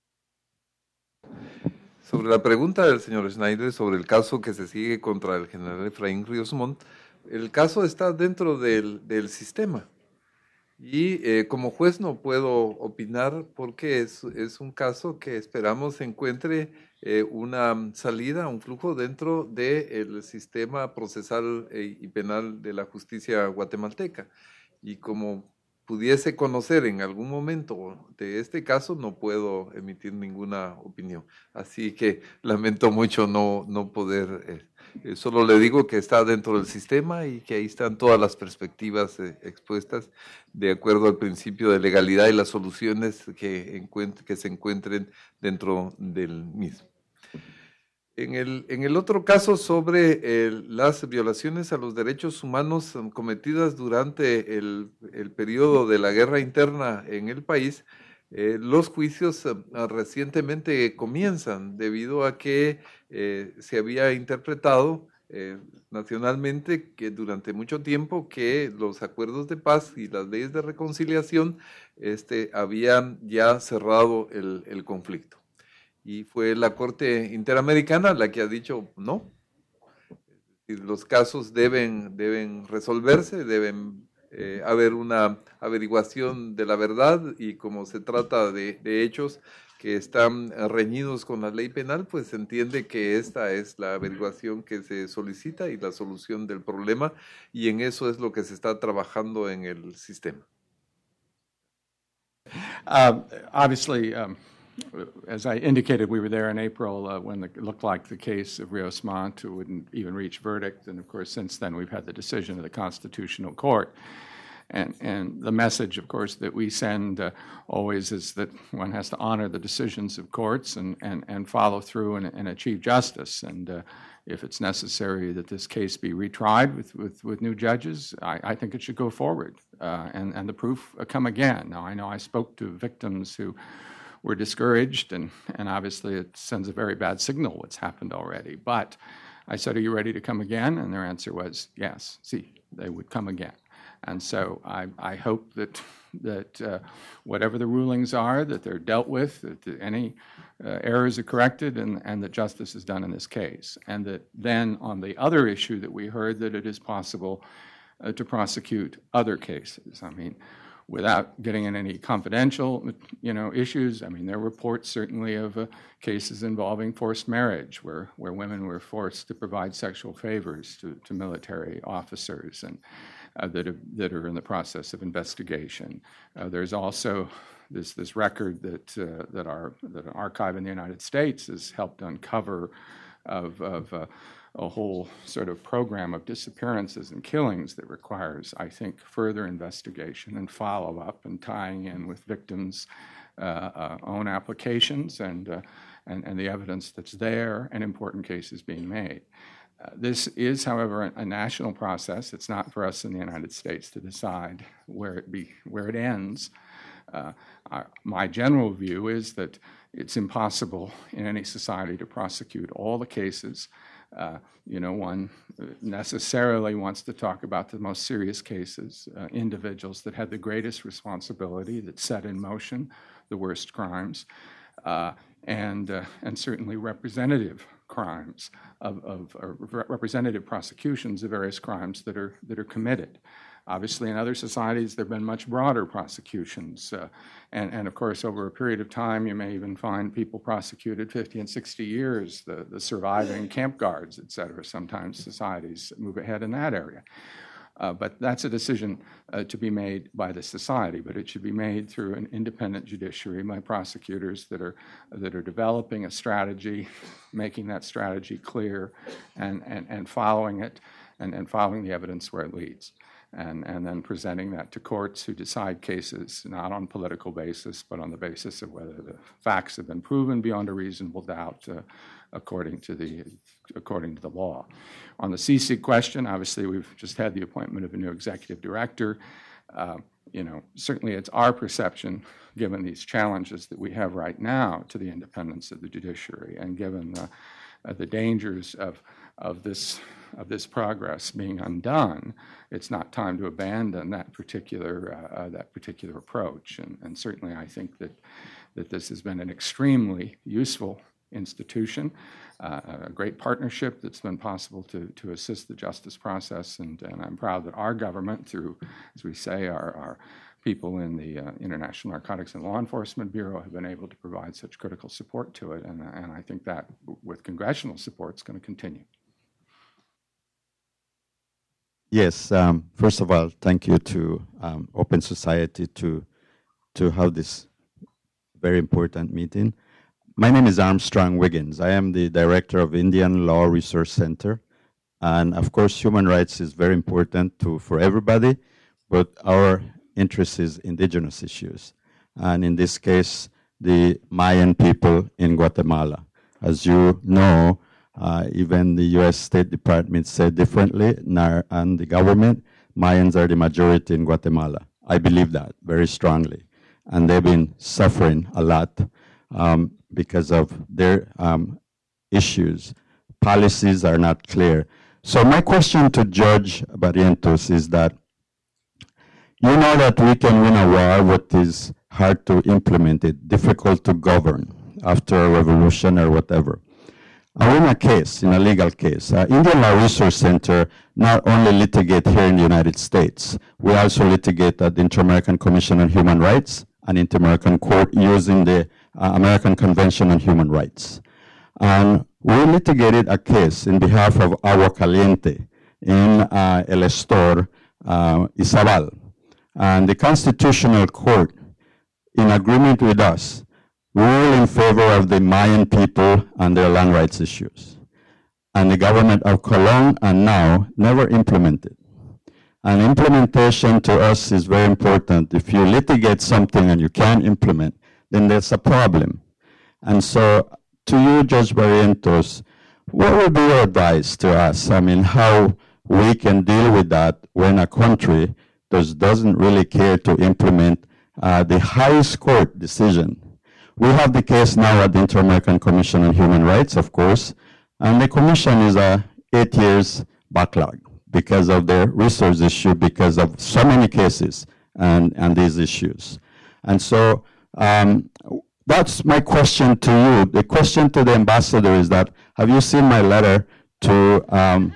Sobre la pregunta del señor Schneider sobre el caso que se sigue contra el general Efraín Ríos Montt, el caso está dentro del sistema. Y como juez no puedo opinar porque es un caso que esperamos encuentre una salida, un flujo dentro del sistema procesal y penal de la justicia guatemalteca. Y como pudiese conocer en algún momento de este caso, no puedo emitir ninguna opinión. Así que lamento mucho no poder, solo le digo que está dentro del sistema y que ahí están todas las perspectivas expuestas de acuerdo al principio de legalidad y las soluciones que se encuentren dentro del mismo. En el otro caso sobre las violaciones a los derechos humanos cometidas durante el periodo de la guerra interna en el país, los juicios recientemente comienzan debido a que se había interpretado nacionalmente que durante mucho tiempo que los acuerdos de paz y las leyes de reconciliación habían ya cerrado el conflicto. y fue la Corte Interamericana la que ha dicho no. Los casos deben resolverse, deben haber una averiguación de la verdad, y como se trata de hechos que están reñidos con la ley penal, pues se entiende que esta es la averiguación que se solicita y la solución del problema, y en eso es lo que se está trabajando en el sistema. Obviously, as I indicated, we were there in April when it looked like the case of Rios Montt wouldn't even reach verdict. And of course, since then, we've had the decision of the Constitutional Court. And the message, of course, that we send always is that one has to honor the decisions of courts and follow through and achieve justice. And if it's necessary that this case be retried with new judges, I think it should go forward and the proof come again. Now, I know I spoke to victims who were discouraged, and obviously it sends a very bad signal what's happened already. But I said, are you ready to come again? And their answer was yes. See, they would come again. And so I hope that whatever the rulings are, that they're dealt with, that any errors are corrected, and that justice is done in this case. And that then on the other issue that we heard, that it is possible to prosecute other cases. I mean, without getting in any confidential, issues. I mean, there are reports certainly of cases involving forced marriage, where women were forced to provide sexual favors to military officers, and that are in the process of investigation. There's also this record that our archive in the United States has helped uncover of a whole sort of program of disappearances and killings that requires, I think, further investigation and follow-up, and tying in with victims' own applications and the evidence that's there, and important cases being made. This is, however, a national process. It's not for us in the United States to decide where it ends. My general view is that it's impossible in any society to prosecute all the cases. One necessarily wants to talk about the most serious cases, individuals that had the greatest responsibility, that set in motion the worst crimes, and certainly representative crimes representative prosecutions of various crimes that are committed. Obviously, in other societies, there have been much broader prosecutions. And of course, over a period of time, you may even find people prosecuted 50 and 60 years, the surviving camp guards, et cetera. Sometimes societies move ahead in that area. But that's a decision to be made by the society, but it should be made through an independent judiciary by prosecutors that are developing a strategy, making that strategy clear, and following it, and following the evidence where it leads. And then presenting that to courts who decide cases not on political basis, but on the basis of whether the facts have been proven beyond a reasonable doubt according to the law. On the CSIG question, obviously we've just had the appointment of a new executive director. Certainly it's our perception, given these challenges that we have right now to the independence of the judiciary, and given the dangers of this progress being undone, it's not time to abandon that particular approach. And certainly, I think that this has been an extremely useful institution, a great partnership that's been possible to assist the justice process. And I'm proud that our government, through, as we say, our people in the International Narcotics and Law Enforcement Bureau, have been able to provide such critical support to it. And I think that with congressional support, it's going to continue. Yes, first of all, thank you to Open Society to have this very important meeting. My name is Armstrong Wiggins. I am the director of Indian Law Resource Center. And of course, human rights is very important for everybody, but our interest is indigenous issues. And in this case, the Mayan people in Guatemala. As you know, even the U.S. State Department said differently, and the government, Mayans are the majority in Guatemala. I believe that very strongly. And they've been suffering a lot because of their issues. Policies are not clear. So my question to Judge Barrientos is that, you know that we can win a war, what is hard to implement it, difficult to govern. after a revolution or whatever. In a case, in a legal case, Indian Law Resource Center not only litigate here in the United States, we also litigate at the Inter-American Commission on Human Rights and Inter-American Court using the American Convention on Human Rights. And we litigated a case in behalf of Agua Caliente in El Estor, Izabal. And the Constitutional Court, in agreement with us, ruled in favor of the Mayan people and their land rights issues. And the government of Colón and now never implemented. And implementation to us is very important. If you litigate something and you can't implement, then there's a problem. And so, to you, Judge Barrientos, what would be your advice to us? I mean, how we can deal with that when a country doesn't really care to implement the highest court decision. We have the case now at the Inter-American Commission on Human Rights, of course, and the commission is 8 years backlog because of the resource issue, because of so many cases and these issues. And so that's my question to you. The question to the ambassador is that, have you seen my letter to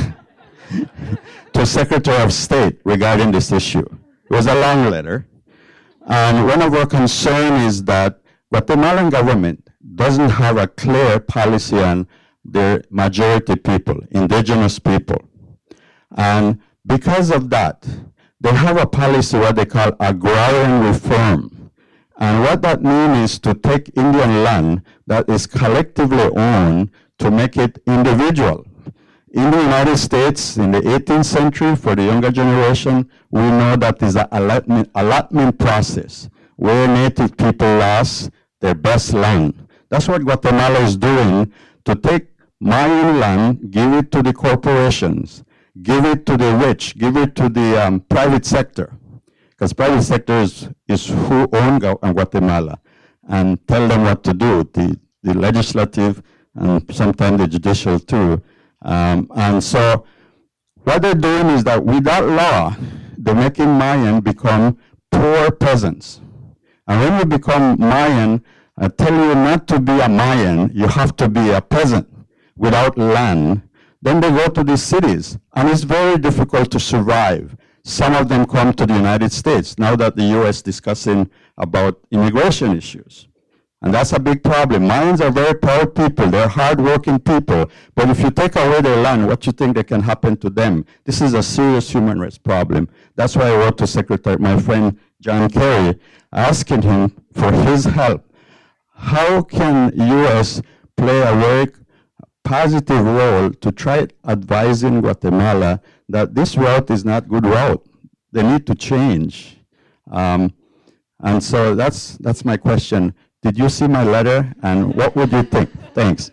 to Secretary of State regarding this issue? It was a long letter. And one of our concerns is that Guatemalan government doesn't have a clear policy on their majority people, indigenous people. And because of that, they have a policy what they call agrarian reform. And what that means is to take Indian land that is collectively owned to make it individual. In the United States, in the 18th century, for the younger generation, we know that is an allotment process where native people lost their best land. That's what Guatemala is doing, to take Mayan land, give it to the corporations, give it to the rich, give it to the private sector, because private sector is who own Guatemala, and tell them what to do, the legislative and sometimes the judicial too. And so what they're doing is that with that law, they're making Mayan become poor peasants. And when you become Mayan, I tell you not to be a Mayan, you have to be a peasant without land. Then they go to the cities, and it's very difficult to survive. Some of them come to the United States, now that the U.S. is discussing about immigration issues. And that's a big problem. Mayans are very proud people, they're hardworking people, but if you take away their land, what do you think that can happen to them? This is a serious human rights problem. That's why I wrote to Secretary, my friend John Kerry, asking him for his help. How can U.S. play a very positive role to try advising Guatemala that this route is not good route? They need to change. And so that's my question. Did you see my letter, and what would you think? Thanks.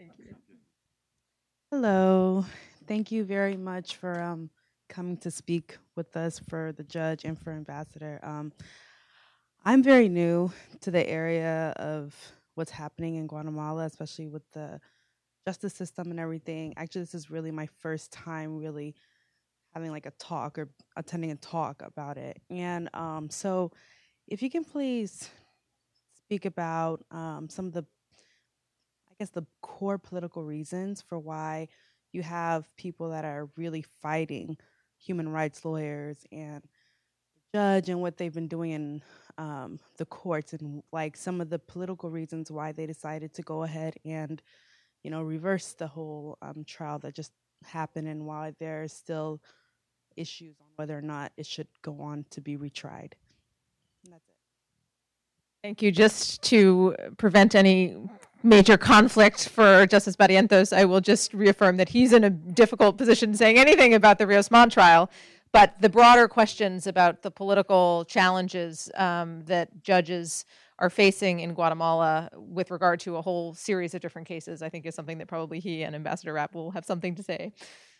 Hello. Thank you very much for coming to speak with us, for the judge and for Ambassador. I'm very new to the area of what's happening in Guatemala, especially with the justice system and everything. Actually, this is really my first time really having like a talk or attending a talk about it. And so if you can please speak about some of the, I guess, the core political reasons for why you have people that are really fighting human rights lawyers and the judge and what they've been doing in the courts, and like some of the political reasons why they decided to go ahead and, you know, reverse the whole trial that just happened, and why there's still issues on whether or not it should go on to be retried. And that's it. Thank you. Just to prevent any major conflict for Justice Barrientos, I will just reaffirm that he's in a difficult position saying anything about the Rios Montt trial, but the broader questions about the political challenges that judges are facing in Guatemala with regard to a whole series of different cases, I think is something that probably he and Ambassador Rapp will have something to say.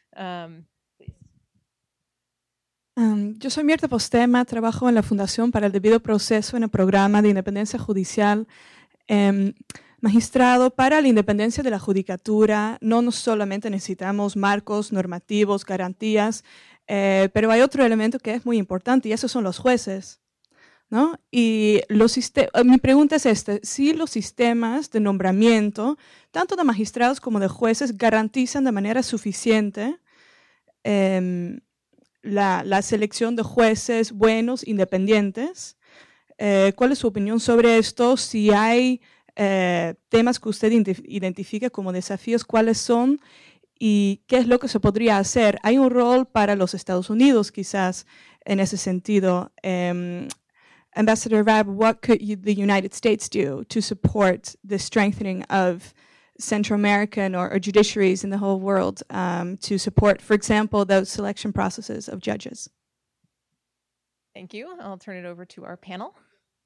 Yo soy Mirta Postema, trabajo en la Fundación para el Debido Proceso en el programa de Independencia Judicial, magistrado para la independencia de la judicatura. No solamente necesitamos marcos normativos, garantías, pero hay otro elemento que es muy importante, y esos son los jueces. ¿no? Y mi pregunta es si los sistemas de nombramiento, tanto de magistrados como de jueces, garantizan de manera suficiente la selección de jueces buenos, independientes. ¿Cuál es su opinión sobre esto? Si hay temas que usted identifique como desafíos, ¿cuáles son? ¿Y qué es lo que se podría hacer? Hay un rol para los Estados Unidos, quizás, en ese sentido. Ambassador Raab, what could the United States do to support the strengthening of Central American or judiciaries in the whole world to support, for example, those selection processes of judges? Thank you. I'll turn it over to our panel.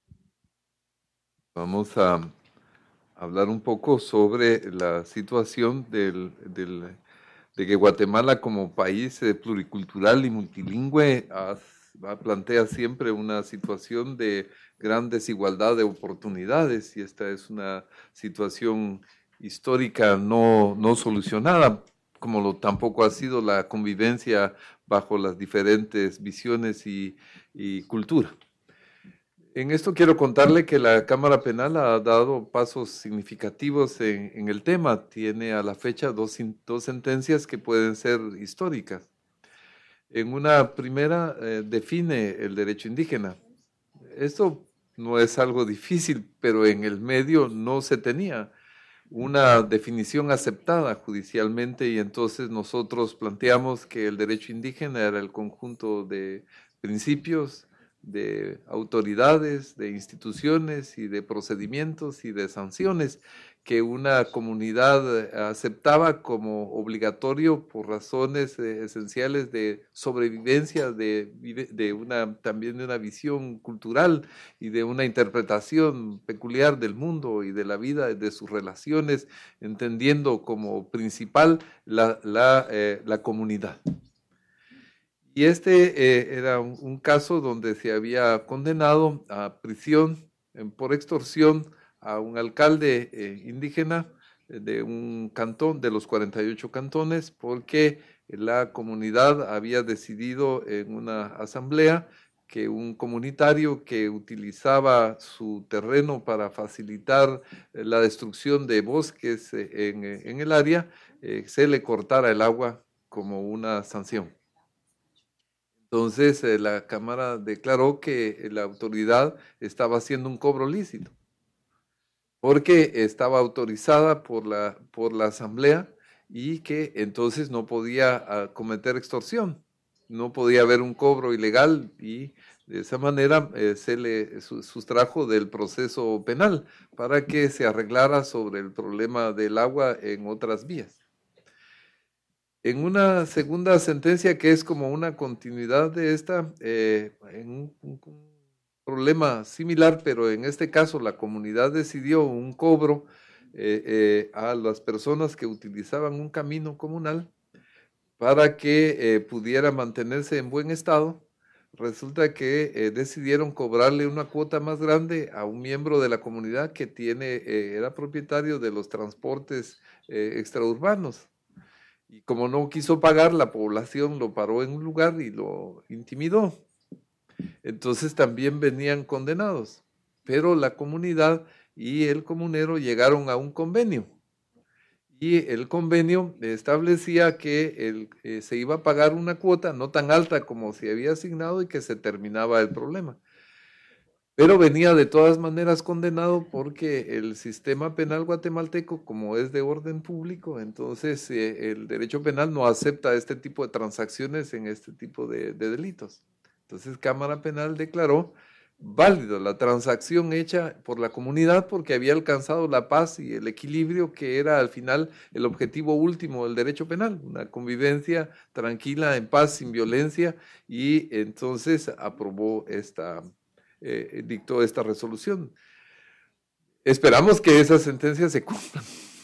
Vamos a hablar un poco sobre la situación de que Guatemala como país pluricultural y multilingüe plantea siempre una situación de gran desigualdad de oportunidades, y esta es una situación histórica no solucionada, como tampoco ha sido la convivencia bajo las diferentes visiones y cultura. En esto quiero contarle que la Cámara Penal ha dado pasos significativos en el tema. Tiene a la fecha dos sentencias que pueden ser históricas. En una primera define el derecho indígena. Esto no es algo difícil, pero en el medio no se tenía una definición aceptada judicialmente, y entonces nosotros planteamos que el derecho indígena era el conjunto de principios, de autoridades, de instituciones y de procedimientos y de sanciones que una comunidad aceptaba como obligatorio por razones esenciales de sobrevivencia, también de una visión cultural y de una interpretación peculiar del mundo y de la vida, de sus relaciones, entendiendo como principal la comunidad. Y era un caso donde se había condenado a prisión por extorsión a un alcalde indígena de un cantón, de los 48 cantones, porque la comunidad había decidido en una asamblea que un comunitario que utilizaba su terreno para facilitar la destrucción de bosques en el área, se le cortara el agua como una sanción. Entonces la Cámara declaró que la autoridad estaba haciendo un cobro lícito, porque estaba autorizada por la Asamblea, y que entonces no podía cometer extorsión, no podía haber un cobro ilegal, y de esa manera se le sustrajo del proceso penal para que se arreglara sobre el problema del agua en otras vías. En una segunda sentencia que es como una continuidad de esta, en un problema similar, pero en este caso la comunidad decidió un cobro a las personas que utilizaban un camino comunal para que pudiera mantenerse en buen estado. Resulta que decidieron cobrarle una cuota más grande a un miembro de la comunidad que era propietario de los transportes extraurbanos. Y como no quiso pagar, la población lo paró en un lugar y lo intimidó. Entonces también venían condenados, pero la comunidad y el comunero llegaron a un convenio. Y el convenio establecía que se iba a pagar una cuota no tan alta como se había asignado y que se terminaba el problema. Pero venía de todas maneras condenado porque el sistema penal guatemalteco, como es de orden público, entonces el derecho penal no acepta este tipo de transacciones en este tipo de delitos. Entonces Cámara Penal declaró válida la transacción hecha por la comunidad porque había alcanzado la paz y el equilibrio que era al final el objetivo último del derecho penal, una convivencia tranquila, en paz, sin violencia, y entonces aprobó dictó esta resolución. Esperamos que esas sentencias se cumplan,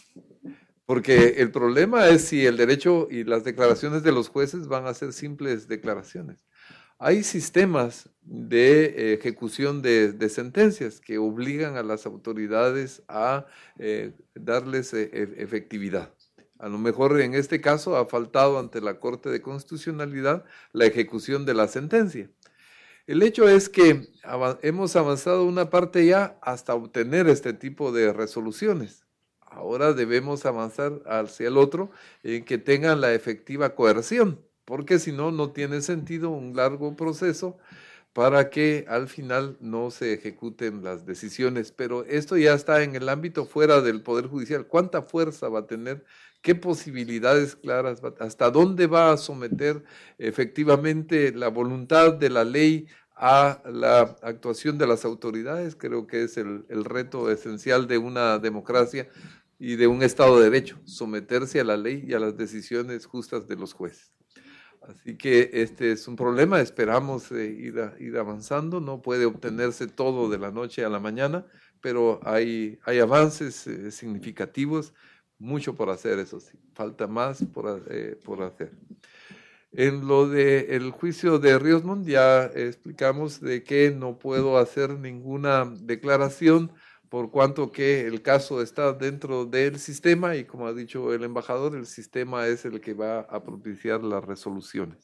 porque el problema es si el derecho y las declaraciones de los jueces van a ser simples declaraciones. Hay sistemas de ejecución de sentencias que obligan a las autoridades a darles efectividad. A lo mejor en este caso ha faltado ante la Corte de Constitucionalidad la ejecución de la sentencia. El hecho es que hemos avanzado una parte ya hasta obtener este tipo de resoluciones. Ahora debemos avanzar hacia el otro en que tengan la efectiva coerción, porque si no, no tiene sentido un largo proceso para que al final no se ejecuten las decisiones. Pero esto ya está en el ámbito fuera del Poder Judicial. ¿Cuánta fuerza va a tener? ¿Qué posibilidades claras? ¿Hasta dónde va a someter efectivamente la voluntad de la ley a la actuación de las autoridades? Creo que es el reto esencial de una democracia y de un Estado de Derecho, someterse a la ley y a las decisiones justas de los jueces. Así que este es un problema, esperamos ir avanzando, no puede obtenerse todo de la noche a la mañana, pero hay avances significativos, mucho por hacer, eso sí, falta más por hacer. En lo del juicio de Ríos Montt ya explicamos de que no puedo hacer ninguna declaración por cuanto que el caso está dentro del sistema y como ha dicho el embajador, el sistema es el que va a propiciar las resoluciones.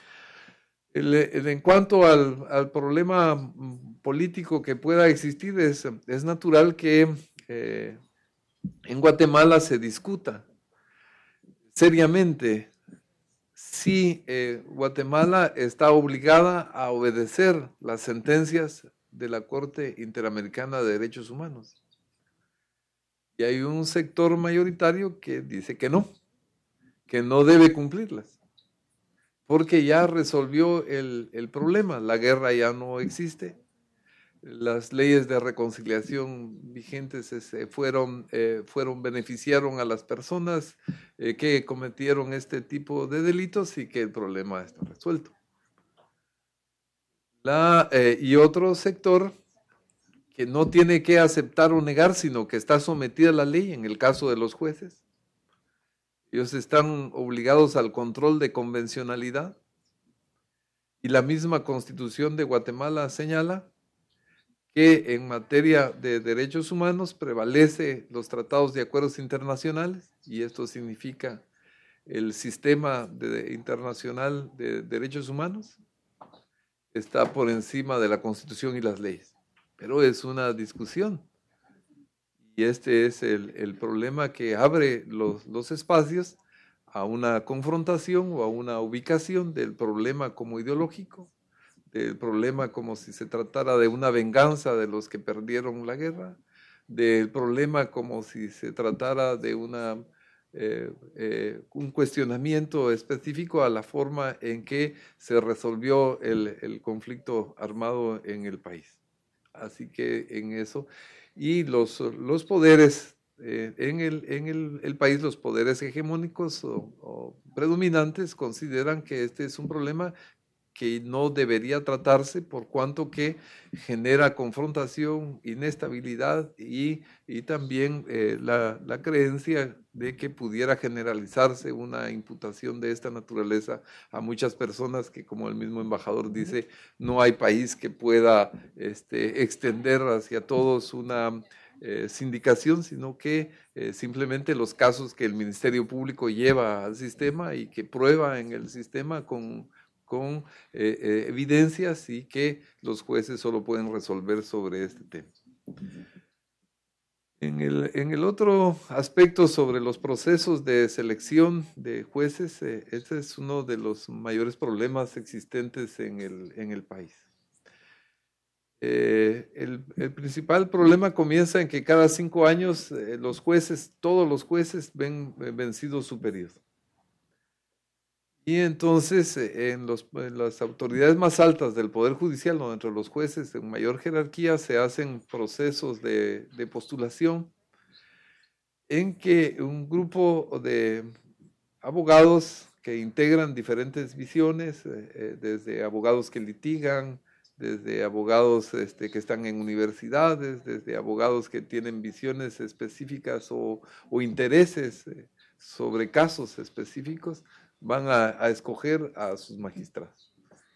En cuanto al problema político que pueda existir, es natural que en Guatemala se discuta seriamente si Guatemala está obligada a obedecer las sentencias de la Corte Interamericana de Derechos Humanos. Y hay un sector mayoritario que dice que no debe cumplirlas, porque ya resolvió el problema, la guerra ya no existe, las leyes de reconciliación vigentes beneficiaron a las personas que cometieron este tipo de delitos y que el problema está resuelto. Y otro sector que no tiene que aceptar o negar, sino que está sometida a la ley, en el caso de los jueces. Ellos están obligados al control de convencionalidad y la misma Constitución de Guatemala señala que en materia de derechos humanos prevalece los tratados de acuerdos internacionales y esto significa el sistema internacional de derechos humanos está por encima de la Constitución y las leyes. Pero es una discusión y este es el problema que abre los espacios a una confrontación o a una ubicación del problema como ideológico, del problema como si se tratara de una venganza de los que perdieron la guerra, del problema como si se tratara de un cuestionamiento específico a la forma en que se resolvió el conflicto armado en el país. Así que en eso, y los poderes en el país, los poderes hegemónicos o predominantes consideran que este es un problema que no debería tratarse por cuanto que genera confrontación, inestabilidad y también la creencia de que pudiera generalizarse una imputación de esta naturaleza a muchas personas que, como el mismo embajador dice, no hay país que pueda extender hacia todos una sindicación, sino que simplemente los casos que el Ministerio Público lleva al sistema y que prueba en el sistema con evidencias y que los jueces solo pueden resolver sobre este tema. En el otro aspecto sobre los procesos de selección de jueces, este es uno de los mayores problemas existentes en el país. El principal problema comienza en que cada 5 años los jueces, todos los jueces ven vencidos su periodo. Y entonces en las autoridades más altas del Poder Judicial, o entre los jueces en mayor jerarquía, se hacen procesos de postulación en que un grupo de abogados que integran diferentes visiones, desde abogados que litigan, desde abogados que están en universidades, desde abogados que tienen visiones específicas o intereses sobre casos específicos, van a escoger a sus magistrados.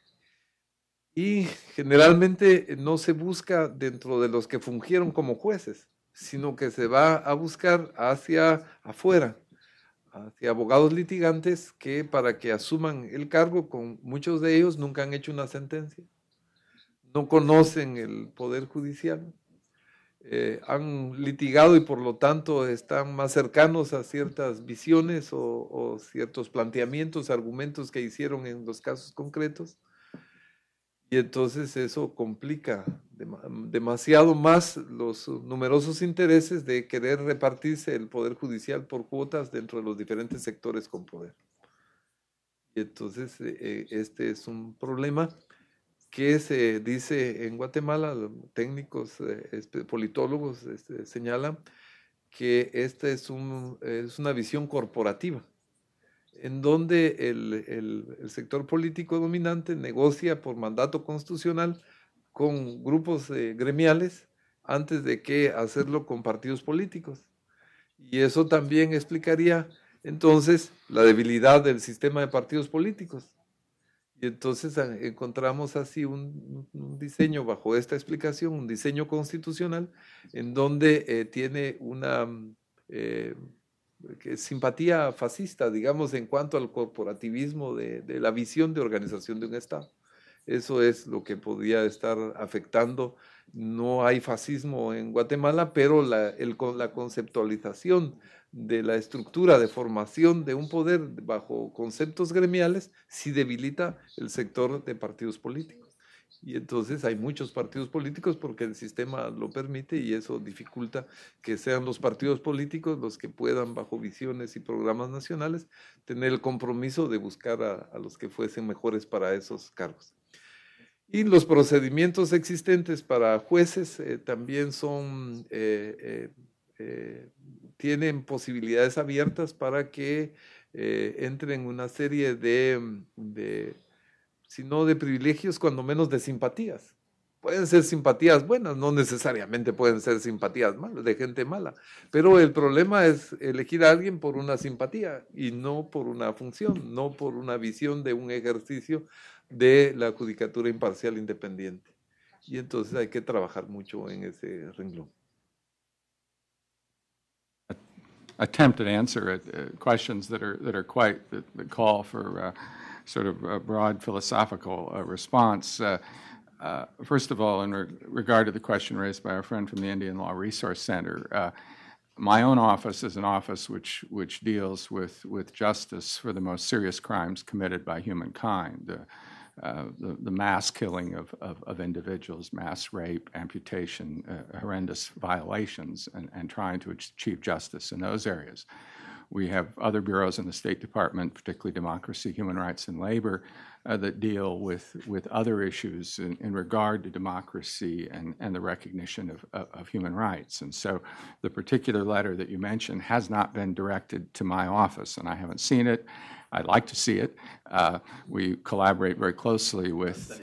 Y generalmente no se busca dentro de los que fungieron como jueces, sino que se va a buscar hacia afuera, hacia abogados litigantes que para que asuman el cargo, con muchos de ellos nunca han hecho una sentencia. no conocen el Poder Judicial, han litigado y por lo tanto están más cercanos a ciertas visiones o ciertos planteamientos, argumentos que hicieron en los casos concretos. Y entonces eso complica demasiado más los numerosos intereses de querer repartirse el Poder Judicial por cuotas dentro de los diferentes sectores con poder. Y entonces este es un problema que se dice en Guatemala, técnicos, politólogos señalan que esta es una visión corporativa, en donde el sector político dominante negocia por mandato constitucional con grupos gremiales antes de que hacerlo con partidos políticos. Y eso también explicaría entonces la debilidad del sistema de partidos políticos. Y entonces encontramos así un diseño bajo esta explicación, un diseño constitucional en donde tiene una simpatía fascista, digamos, en cuanto al corporativismo de la visión de organización de un Estado. Eso es lo que podría estar afectando. No hay fascismo en Guatemala, pero la conceptualización de la estructura de formación de un poder bajo conceptos gremiales sí debilita el sector de partidos políticos. Y entonces hay muchos partidos políticos porque el sistema lo permite y eso dificulta que sean los partidos políticos los que puedan, bajo visiones y programas nacionales, tener el compromiso de buscar a los que fuesen mejores para esos cargos. Y los procedimientos existentes para jueces también son, tienen posibilidades abiertas para que entren una serie si no de privilegios, cuando menos de simpatías. Pueden ser simpatías buenas, no necesariamente pueden ser simpatías malas, de gente mala. Pero el problema es elegir a alguien por una simpatía y no por una función, no por una visión de un ejercicio de la judicatura imparcial independiente. Y entonces hay que trabajar mucho en ese renglón. Attempt to answer questions that are quite that call for sort of a broad philosophical response. First of all, in regard to the question raised by our friend from the Indian Law Resource Center, my own office is an office which deals with justice for the most serious crimes committed by humankind. The mass killing of individuals, mass rape, amputation, horrendous violations, and trying to achieve justice in those areas. We have other bureaus in the State Department, particularly democracy, human rights, and labor, that deal with other issues in regard to democracy and the recognition of human rights. And so the particular letter that you mentioned has not been directed to my office, and I haven't seen it. I'd like to see it. We collaborate very closely with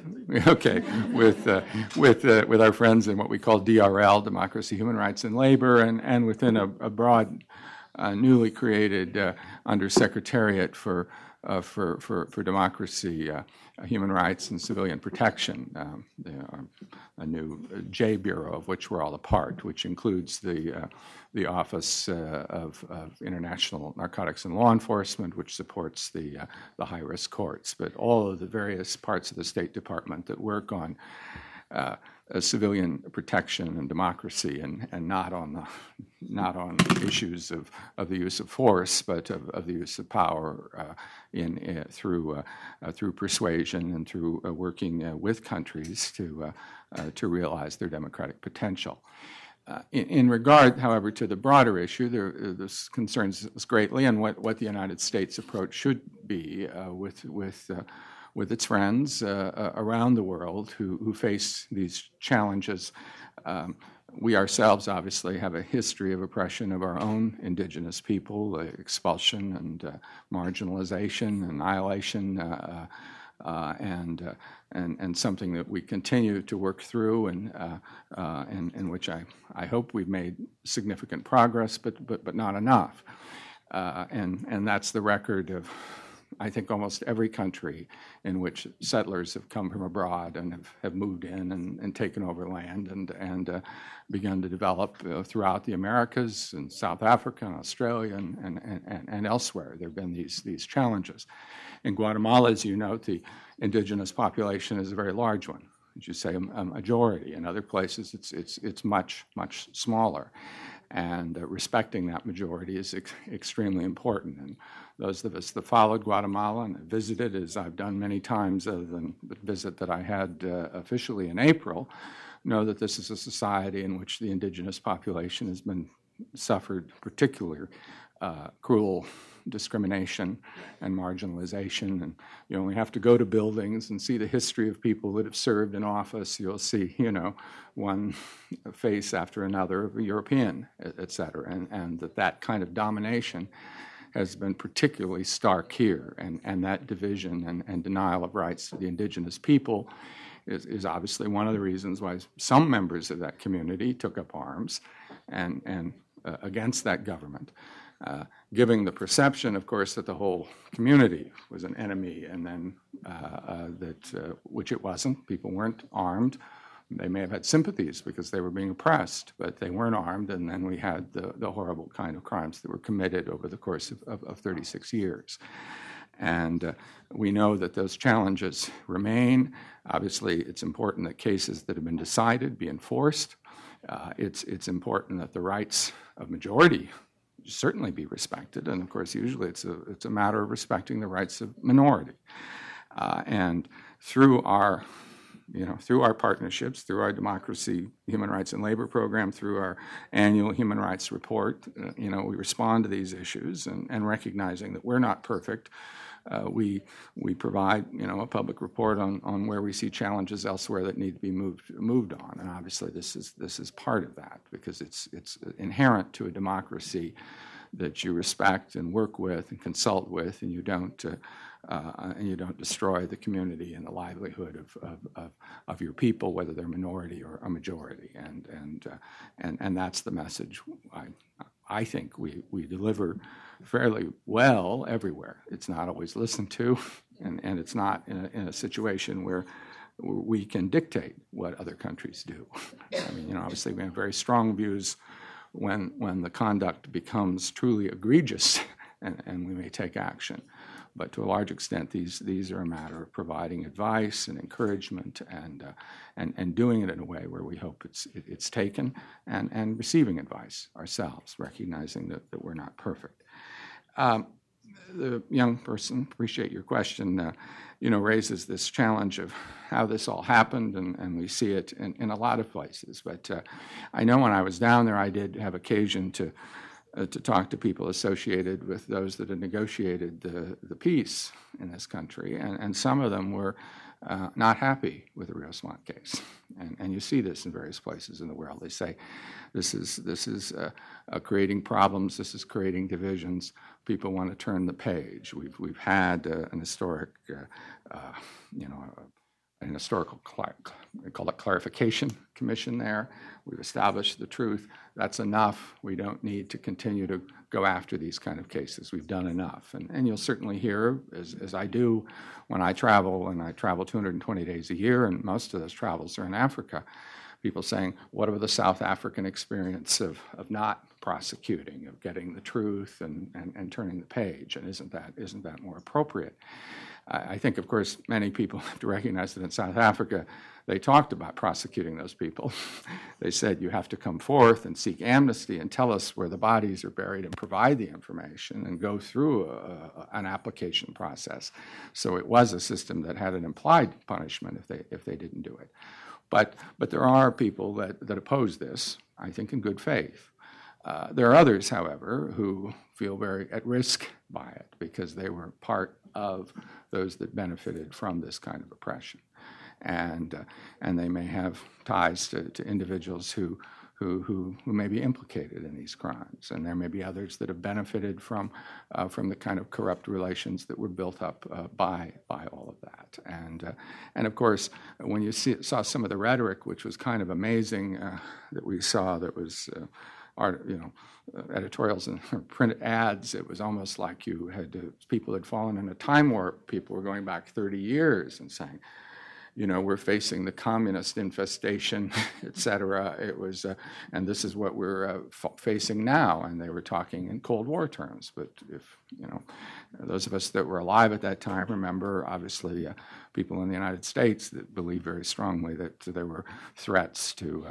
our friends in what we call DRL, Democracy, Human Rights, and Labor, and within a broad, newly created Undersecretariat for Democracy, Human Rights, and Civilian Protection, a new J Bureau of which we're all a part, which includes the Office of International Narcotics and Law Enforcement, which supports the high-risk courts, but all of the various parts of the State Department that work on civilian protection and democracy, and not on issues of the use of force, but of the use of power through persuasion and through working with countries to realize their democratic potential. In regard, however, to the broader issue, this concerns us greatly, and what the United States approach should be with its friends around the world who face these challenges. We ourselves obviously have a history of oppression of our own indigenous people, expulsion and marginalization, annihilation, and something that we continue to work through, and in which I hope we've made significant progress, but not enough. And that's the record of, I think, almost every country in which settlers have come from abroad and have moved in and taken over land and begun to develop throughout the Americas and South Africa and Australia and elsewhere. There have been these challenges. In Guatemala, as you note, the indigenous population is a very large one. as you say, a majority. In other places, it's much smaller, and respecting that majority is extremely important. And those of us that followed Guatemala and visited, as I've done many times, other than the visit that I had officially in April, know that this is a society in which the indigenous population has been suffered particular cruel discrimination and marginalization. And you only have to go to buildings and see the history of people that have served in office. You'll see, one face after another of a European, et cetera, and that kind of domination has been particularly stark here. And that division and denial of rights to the indigenous people is obviously one of the reasons why some members of that community took up arms and against that government, giving the perception, of course, that the whole community was an enemy, and then which it wasn't. People weren't armed. They may have had sympathies because they were being oppressed, but they weren't armed, and then we had the horrible kind of crimes that were committed over the course of 36 years. And we know that those challenges remain. Obviously, it's important that cases that have been decided be enforced. It's important that the rights of majority certainly be respected, and of course, usually it's a matter of respecting the rights of minority. And through our partnerships, through our democracy, human rights, and labor program, through our annual human rights report, we respond to these issues, and recognizing that we're not perfect. We provide a public report on where we see challenges elsewhere that need to be moved on, and obviously this is part of that, because it's inherent to a democracy that you respect and work with and consult with, and you don't destroy the community and the livelihood of your people, whether they're minority or a majority, and that's the message I think we deliver fairly well everywhere. It's not always listened to, and it's not in a situation where we can dictate what other countries do. I mean, obviously we have very strong views when the conduct becomes truly egregious, and we may take action. But to a large extent, these are a matter of providing advice and encouragement, and doing it in a way where we hope it's taken, and receiving advice ourselves, recognizing that we're not perfect. The young person, appreciate your question, raises this challenge of how this all happened, and we see it in a lot of places. But I know when I was down there, I did have occasion to talk to people associated with those that had negotiated the peace in this country, and some of them were not happy with the Rios Montt case, and you see this in various places in the world. They say this is creating problems, this is creating divisions. People want to turn the page. We've had an historic, an historical, they call it clarification commission there. We've established the truth. That's enough. We don't need to continue to go after these kind of cases. We've done enough. And you'll certainly hear, as I do when I travel, and I travel 220 days a year, and most of those travels are in Africa, people saying, what about the South African experience of not prosecuting, of getting the truth and turning the page, and isn't that more appropriate? I think, of course, many people have to recognize that in South Africa, they talked about prosecuting those people. They said, you have to come forth and seek amnesty and tell us where the bodies are buried and provide the information and go through an application process. So it was a system that had an implied punishment if they didn't do it. But there are people that oppose this, I think, in good faith. There are others, however, who feel very at risk by it because they were part of those that benefited from this kind of oppression, and they may have ties to individuals who may be implicated in these crimes, and there may be others that have benefited from the kind of corrupt relations that were built up by all of that, and of course, when you saw some of the rhetoric, which was kind of amazing, that we saw, that was editorials and print ads, it was almost like people had fallen in a time warp. People were going back 30 years and saying, we're facing the communist infestation, et cetera. It was, and this is what we're facing now. And they were talking in Cold War terms. But if, those of us that were alive at that time remember, obviously, people in the United States that believe very strongly that there were threats to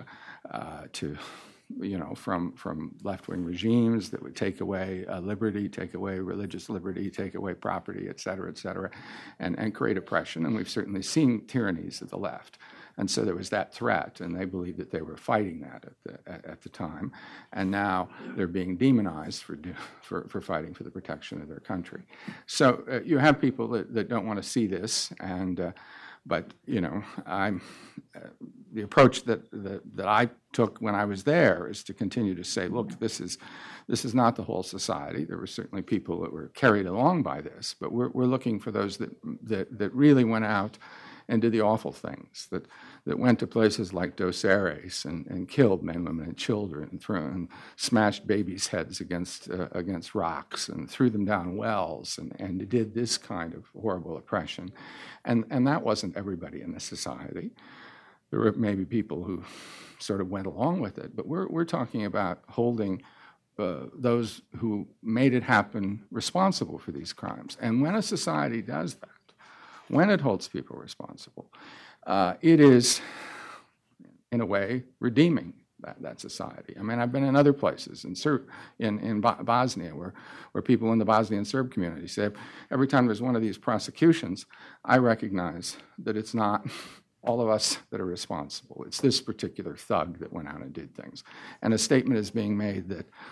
from left-wing regimes that would take away liberty, take away religious liberty, take away property, et cetera, and create oppression. And we've certainly seen tyrannies of the left. And so there was that threat, and they believed that they were fighting that at the time. And now they're being demonized for fighting for the protection of their country. So you have people that don't want to see this, and but I'm the approach that I took when I was there is to continue to say, look, this is not the whole society. There were certainly people that were carried along by this, but we're looking for those that really went out and did the awful things, that went to places like Dos Aires and killed men, women, and children, and smashed babies' heads against rocks and threw them down wells and did this kind of horrible oppression. And that wasn't everybody in the society. There were maybe people who sort of went along with it, but we're talking about holding those who made it happen responsible for these crimes. And when a society does that, when it holds people responsible, it is, in a way, redeeming that society. I mean, I've been in other places, in Bosnia, where people in the Bosnian Serb community say, every time there's one of these prosecutions, I recognize that it's not all of us that are responsible. It's this particular thug that went out and did things. And a statement is being made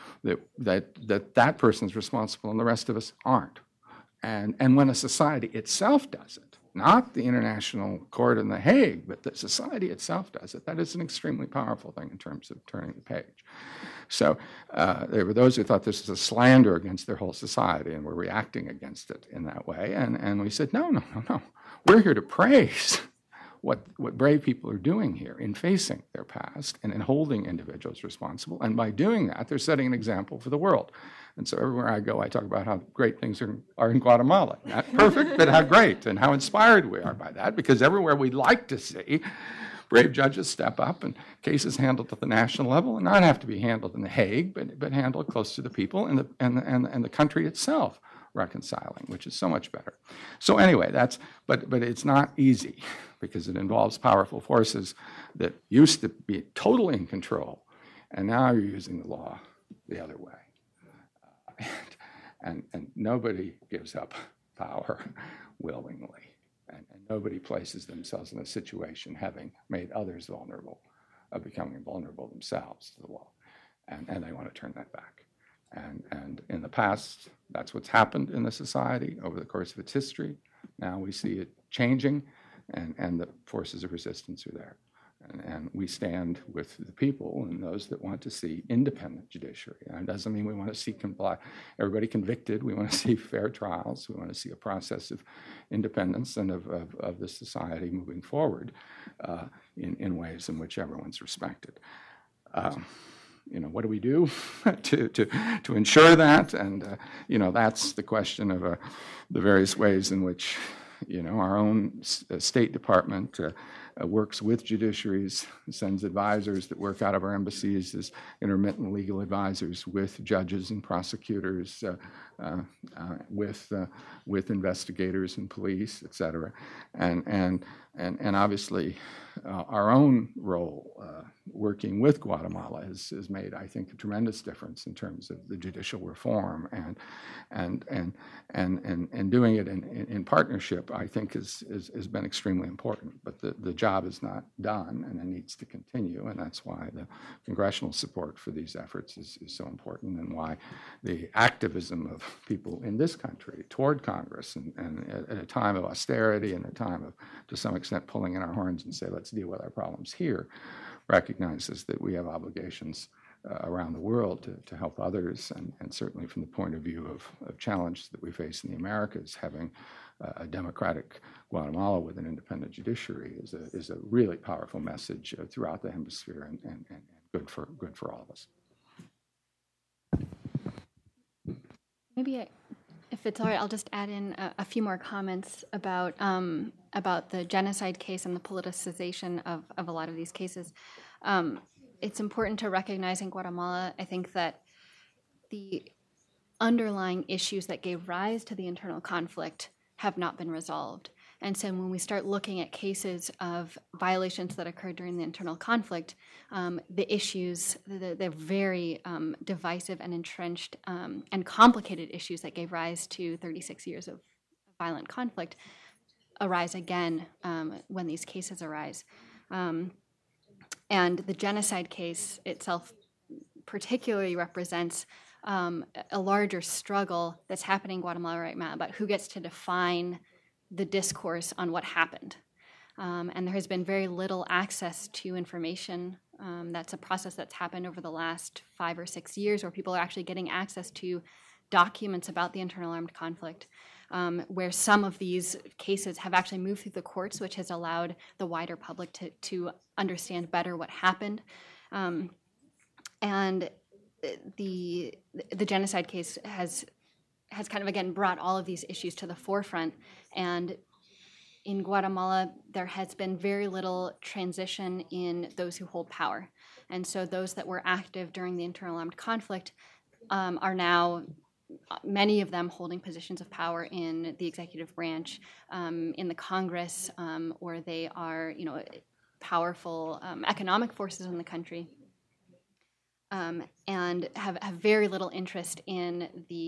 that person's responsible and the rest of us aren't. And when a society itself does it, not the International Court in The Hague, but the society itself does it, that is an extremely powerful thing in terms of turning the page. So there were those who thought this was a slander against their whole society and were reacting against it in that way. And we said, no. We're here to praise what brave people are doing here in facing their past and in holding individuals responsible. And by doing that, they're setting an example for the world. And so everywhere I go, I talk about how great things are in Guatemala. Not perfect, but how great and how inspired we are by that, because everywhere we'd like to see brave judges step up and cases handled at the national level and not have to be handled in The Hague, but handled close to the people and the country itself reconciling, which is so much better. So anyway, but it's not easy because it involves powerful forces that used to be totally in control, and now you're using the law the other way. And nobody gives up power willingly, and nobody places themselves in a situation having made others vulnerable, of becoming vulnerable themselves to the law, and they want to turn that back. And in the past, that's what's happened in the society over the course of its history. Now we see it changing, and the forces of resistance are there. And we stand with the people and those that want to see independent judiciary. And it doesn't mean we want to see everybody convicted. We want to see fair trials. We want to see a process of independence and of the society moving forward in ways in which everyone's respected. What do we do to ensure that? And that's the question of the various ways in which our own State Department works with judiciaries, sends advisors that work out of our embassies as intermittent legal advisors with judges and prosecutors, with investigators and police, et cetera. And obviously our own role working with Guatemala has made, I think, a tremendous difference in terms of the judicial reform, and doing it in partnership, I think, has been extremely important. But the job is not done, and it needs to continue, and that's why the congressional support for these efforts is so important, and why the activism of people in this country toward Congress, and at a time of austerity and a time of, to some extent, pulling in our horns and say, let's deal with our problems here, recognizes that we have obligations around the world to help others, and certainly from the point of view of challenges that we face in the Americas, having a democratic Guatemala with an independent judiciary is a really powerful message throughout the hemisphere, and good for all of us. Maybe if If it's all right, I'll just add in a few more comments about the genocide case and the politicization of a lot of these cases. It's important to recognize in Guatemala, I think, that the underlying issues that gave rise to the internal conflict have not been resolved. And so when we start looking at cases of violations that occurred during the internal conflict, the issues, the very divisive and entrenched and complicated issues that gave rise to 36 years of violent conflict arise again when these cases arise. And the genocide case itself particularly represents a larger struggle that's happening in Guatemala right now about who gets to define the discourse on what happened. And there has been very little access to information. That's a process that's happened over the last 5 or 6 years, where people are actually getting access to documents about the internal armed conflict, where some of these cases have actually moved through the courts, which has allowed the wider public to understand better what happened. And the genocide case has kind of, again, brought all of these issues to the forefront. And in Guatemala, there has been very little transition in those who hold power. And so those that were active during the internal armed conflict are now, many of them, holding positions of power in the executive branch, in the Congress, or they are, powerful economic forces in the country. And have very little interest in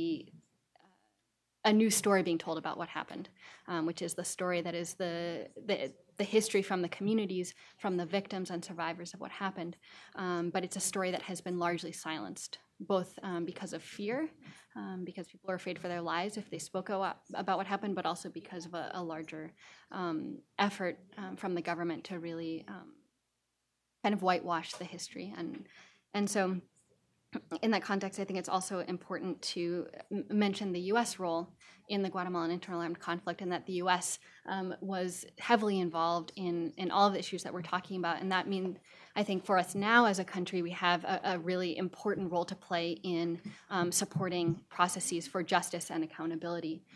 a new story being told about what happened, which is the story that is the history from the communities, from the victims and survivors of what happened. But it's a story that has been largely silenced, both because of fear, because people are afraid for their lives if they spoke about what happened, but also because of a larger effort from the government to really kind of whitewash the history. And so in that context, I think it's also important to mention the U.S. role in the Guatemalan internal armed conflict, and that the U.S. Was heavily involved in all of the issues that we're talking about. And that means, I think, for us now as a country, we have a really important role to play in supporting processes for justice and accountability.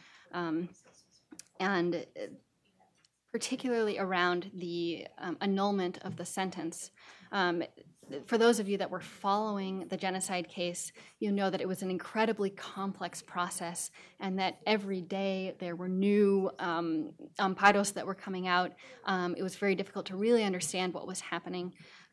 And particularly around the annulment of the sentence. For those of you that were following the genocide case, you know that it was an incredibly complex process, and that every day there were new amparos that were coming out. It was very difficult to really understand what was happening.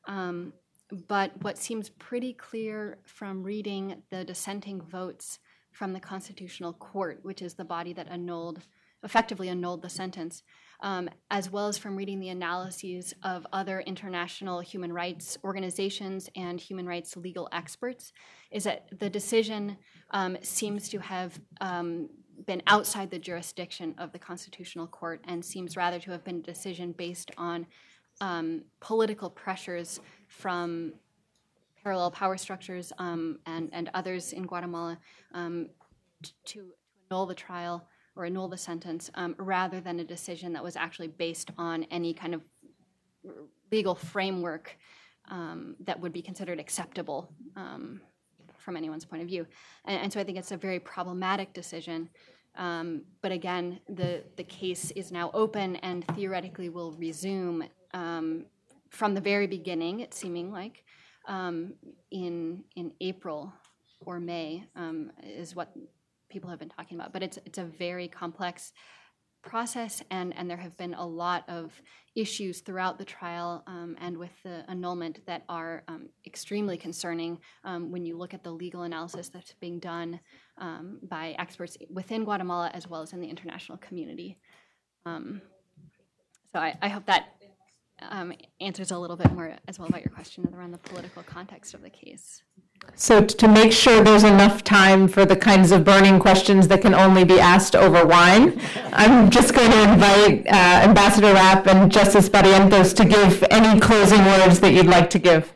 But what seems pretty clear from reading the dissenting votes from the Constitutional Court, which is the body that effectively annulled the sentence, as well as from reading the analyses of other international human rights organizations and human rights legal experts, is that the decision seems to have been outside the jurisdiction of the Constitutional Court, and seems rather to have been a decision based on political pressures from parallel power structures and others in Guatemala to annul the trial or annul the sentence, rather than a decision that was actually based on any kind of legal framework that would be considered acceptable from anyone's point of view. And so I think it's a very problematic decision. But again, the case is now open and theoretically will resume from the very beginning, it's seeming like, in April or May is what people have been talking about. But it's a very complex process, and there have been a lot of issues throughout the trial and with the annulment that are extremely concerning when you look at the legal analysis that's being done by experts within Guatemala as well as in the international community. So I hope that answers a little bit more as well about your question around the political context of the case. So to make sure there's enough time for the kinds of burning questions that can only be asked over wine, I'm just going to invite Ambassador Rapp and Justice Barrientos to give any closing words that you'd like to give.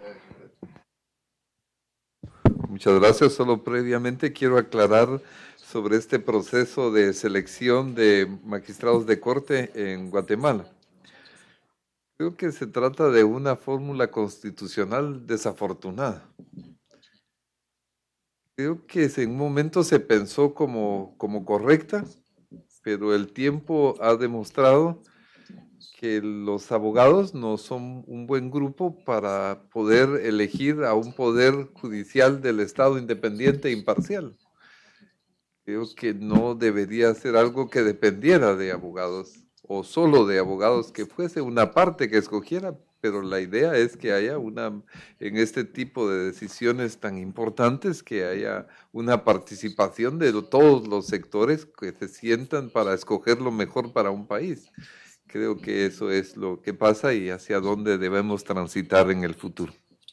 Muchas gracias. Solo previamente quiero aclarar sobre este proceso de selección de magistrados de corte en Guatemala. Creo que se trata de una fórmula constitucional desafortunada. Creo que en un momento se pensó como correcta, pero el tiempo ha demostrado que los abogados no son un buen grupo para poder elegir a un poder judicial del Estado independiente e imparcial. Creo que no debería ser algo que dependiera de abogados o solo de abogados, que fuese una parte que escogiera, pero la idea es que haya en este tipo de decisiones tan importantes, que haya una participación de todos los sectores que se sientan para escoger lo mejor para un país. Creo que eso es lo que pasa y hacia dónde debemos transitar en el futuro.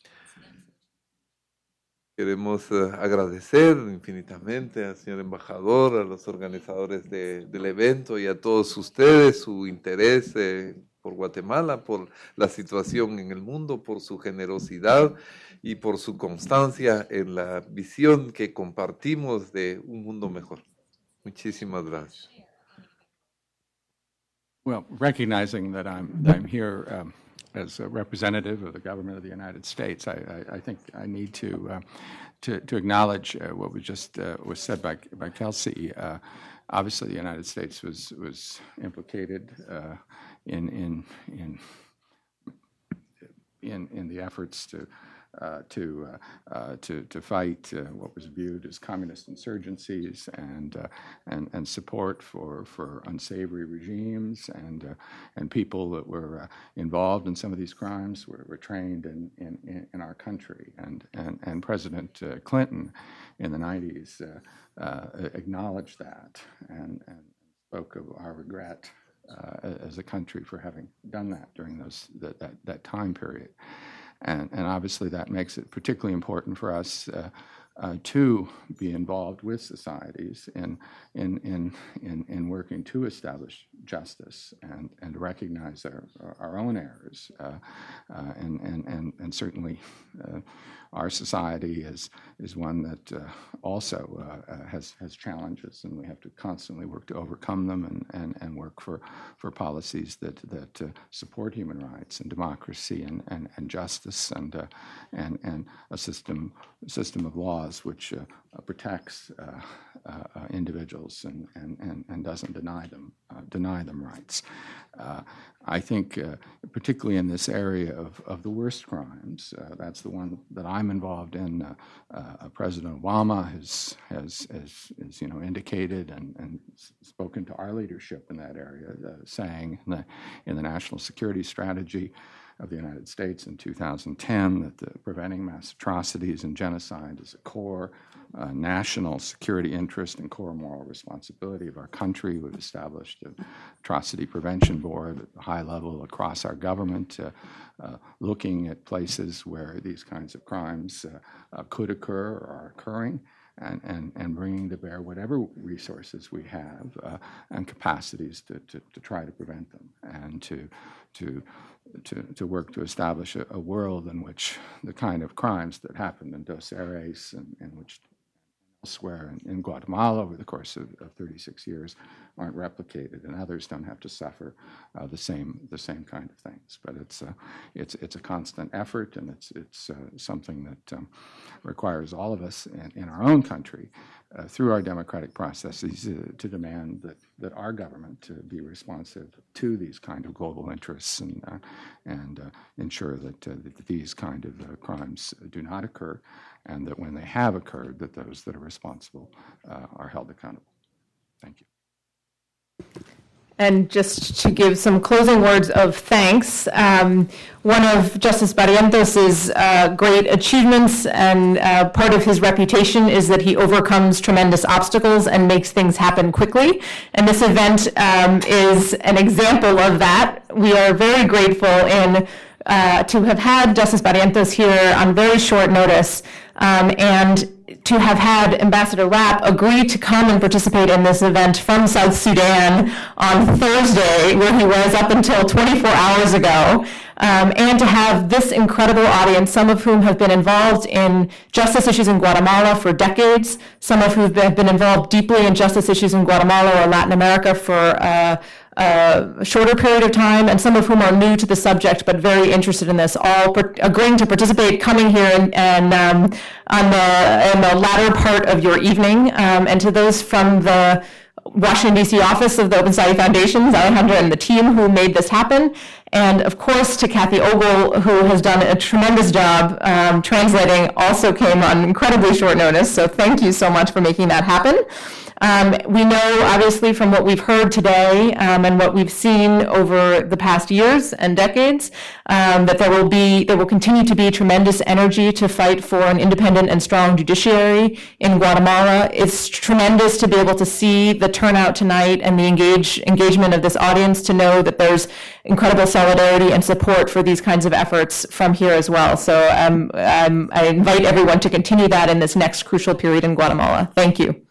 Queremos agradecer infinitamente al señor embajador, a los organizadores del evento y a todos ustedes su interés por Guatemala, por la situación en el mundo, por su generosidad y por su constancia en la visión que compartimos de un mundo mejor. Muchísimas gracias. Well, recognizing that I'm here as a representative of the government of the United States, I think I need to acknowledge what was just was said by Kelsey. Obviously, the United States was implicated in the efforts to fight what was viewed as communist insurgencies and support for unsavory regimes, and people that were involved in some of these crimes were trained in our country, and President Clinton in the 90s acknowledged that and spoke of our regret as a country for having done that during that time period. And obviously that makes it particularly important for us to be involved with societies in working to establish justice and to recognize our own errors. And certainly our society is one that also has challenges, and we have to constantly work to overcome them and work for policies that support human rights and democracy and justice and a system of laws which protects individuals and doesn't deny them rights. I think, particularly in this area of the worst crimes, that's the one that I'm involved in. President Obama has indicated and spoken to our leadership in that area, saying in the National Security Strategy of the United States in 2010 that preventing mass atrocities and genocide is a core national security interest and core moral responsibility of our country. We've established an atrocity prevention board at the high level across our government, looking at places where these kinds of crimes could occur or are occurring, and bringing to bear whatever resources we have and capacities to try to prevent them, and to work to establish a world in which the kind of crimes that happened in Dos Aires and which elsewhere in Guatemala over the course of 36 years aren't replicated, and others don't have to suffer the same kind of things. But it's a constant effort, and it's something that requires all of us in our own country through our democratic processes to demand that our government to be responsive to these kind of global interests and ensure that these kind of crimes do not occur, and that when they have occurred, that those that are responsible are held accountable. Thank you. And just to give some closing words of thanks, one of Justice Barrientos's great achievements and part of his reputation is that he overcomes tremendous obstacles and makes things happen quickly. And this event is an example of that. We are very grateful to have had Justice Barrientos here on very short notice, and to have had Ambassador Rapp agree to come and participate in this event from South Sudan on Thursday, where he was up until 24 hours ago, and to have this incredible audience, some of whom have been involved in justice issues in Guatemala for decades, some of whom have been involved deeply in justice issues in Guatemala or Latin America for a shorter period of time, and some of whom are new to the subject but very interested in this, all agreeing to participate, coming here and in the latter part of your evening. And to those from the Washington, D.C. office of the Open Society Foundations, Alejandra and the team who made this happen. And of course to Kathy Ogle, who has done a tremendous job translating, also came on incredibly short notice. So thank you so much for making that happen. We know, obviously, from what we've heard today and what we've seen over the past years and decades, that there will continue to be tremendous energy to fight for an independent and strong judiciary in Guatemala. It's tremendous to be able to see the turnout tonight and the engagement of this audience, to know that there's incredible solidarity and support for these kinds of efforts from here as well. So I invite everyone to continue that in this next crucial period in Guatemala. Thank you.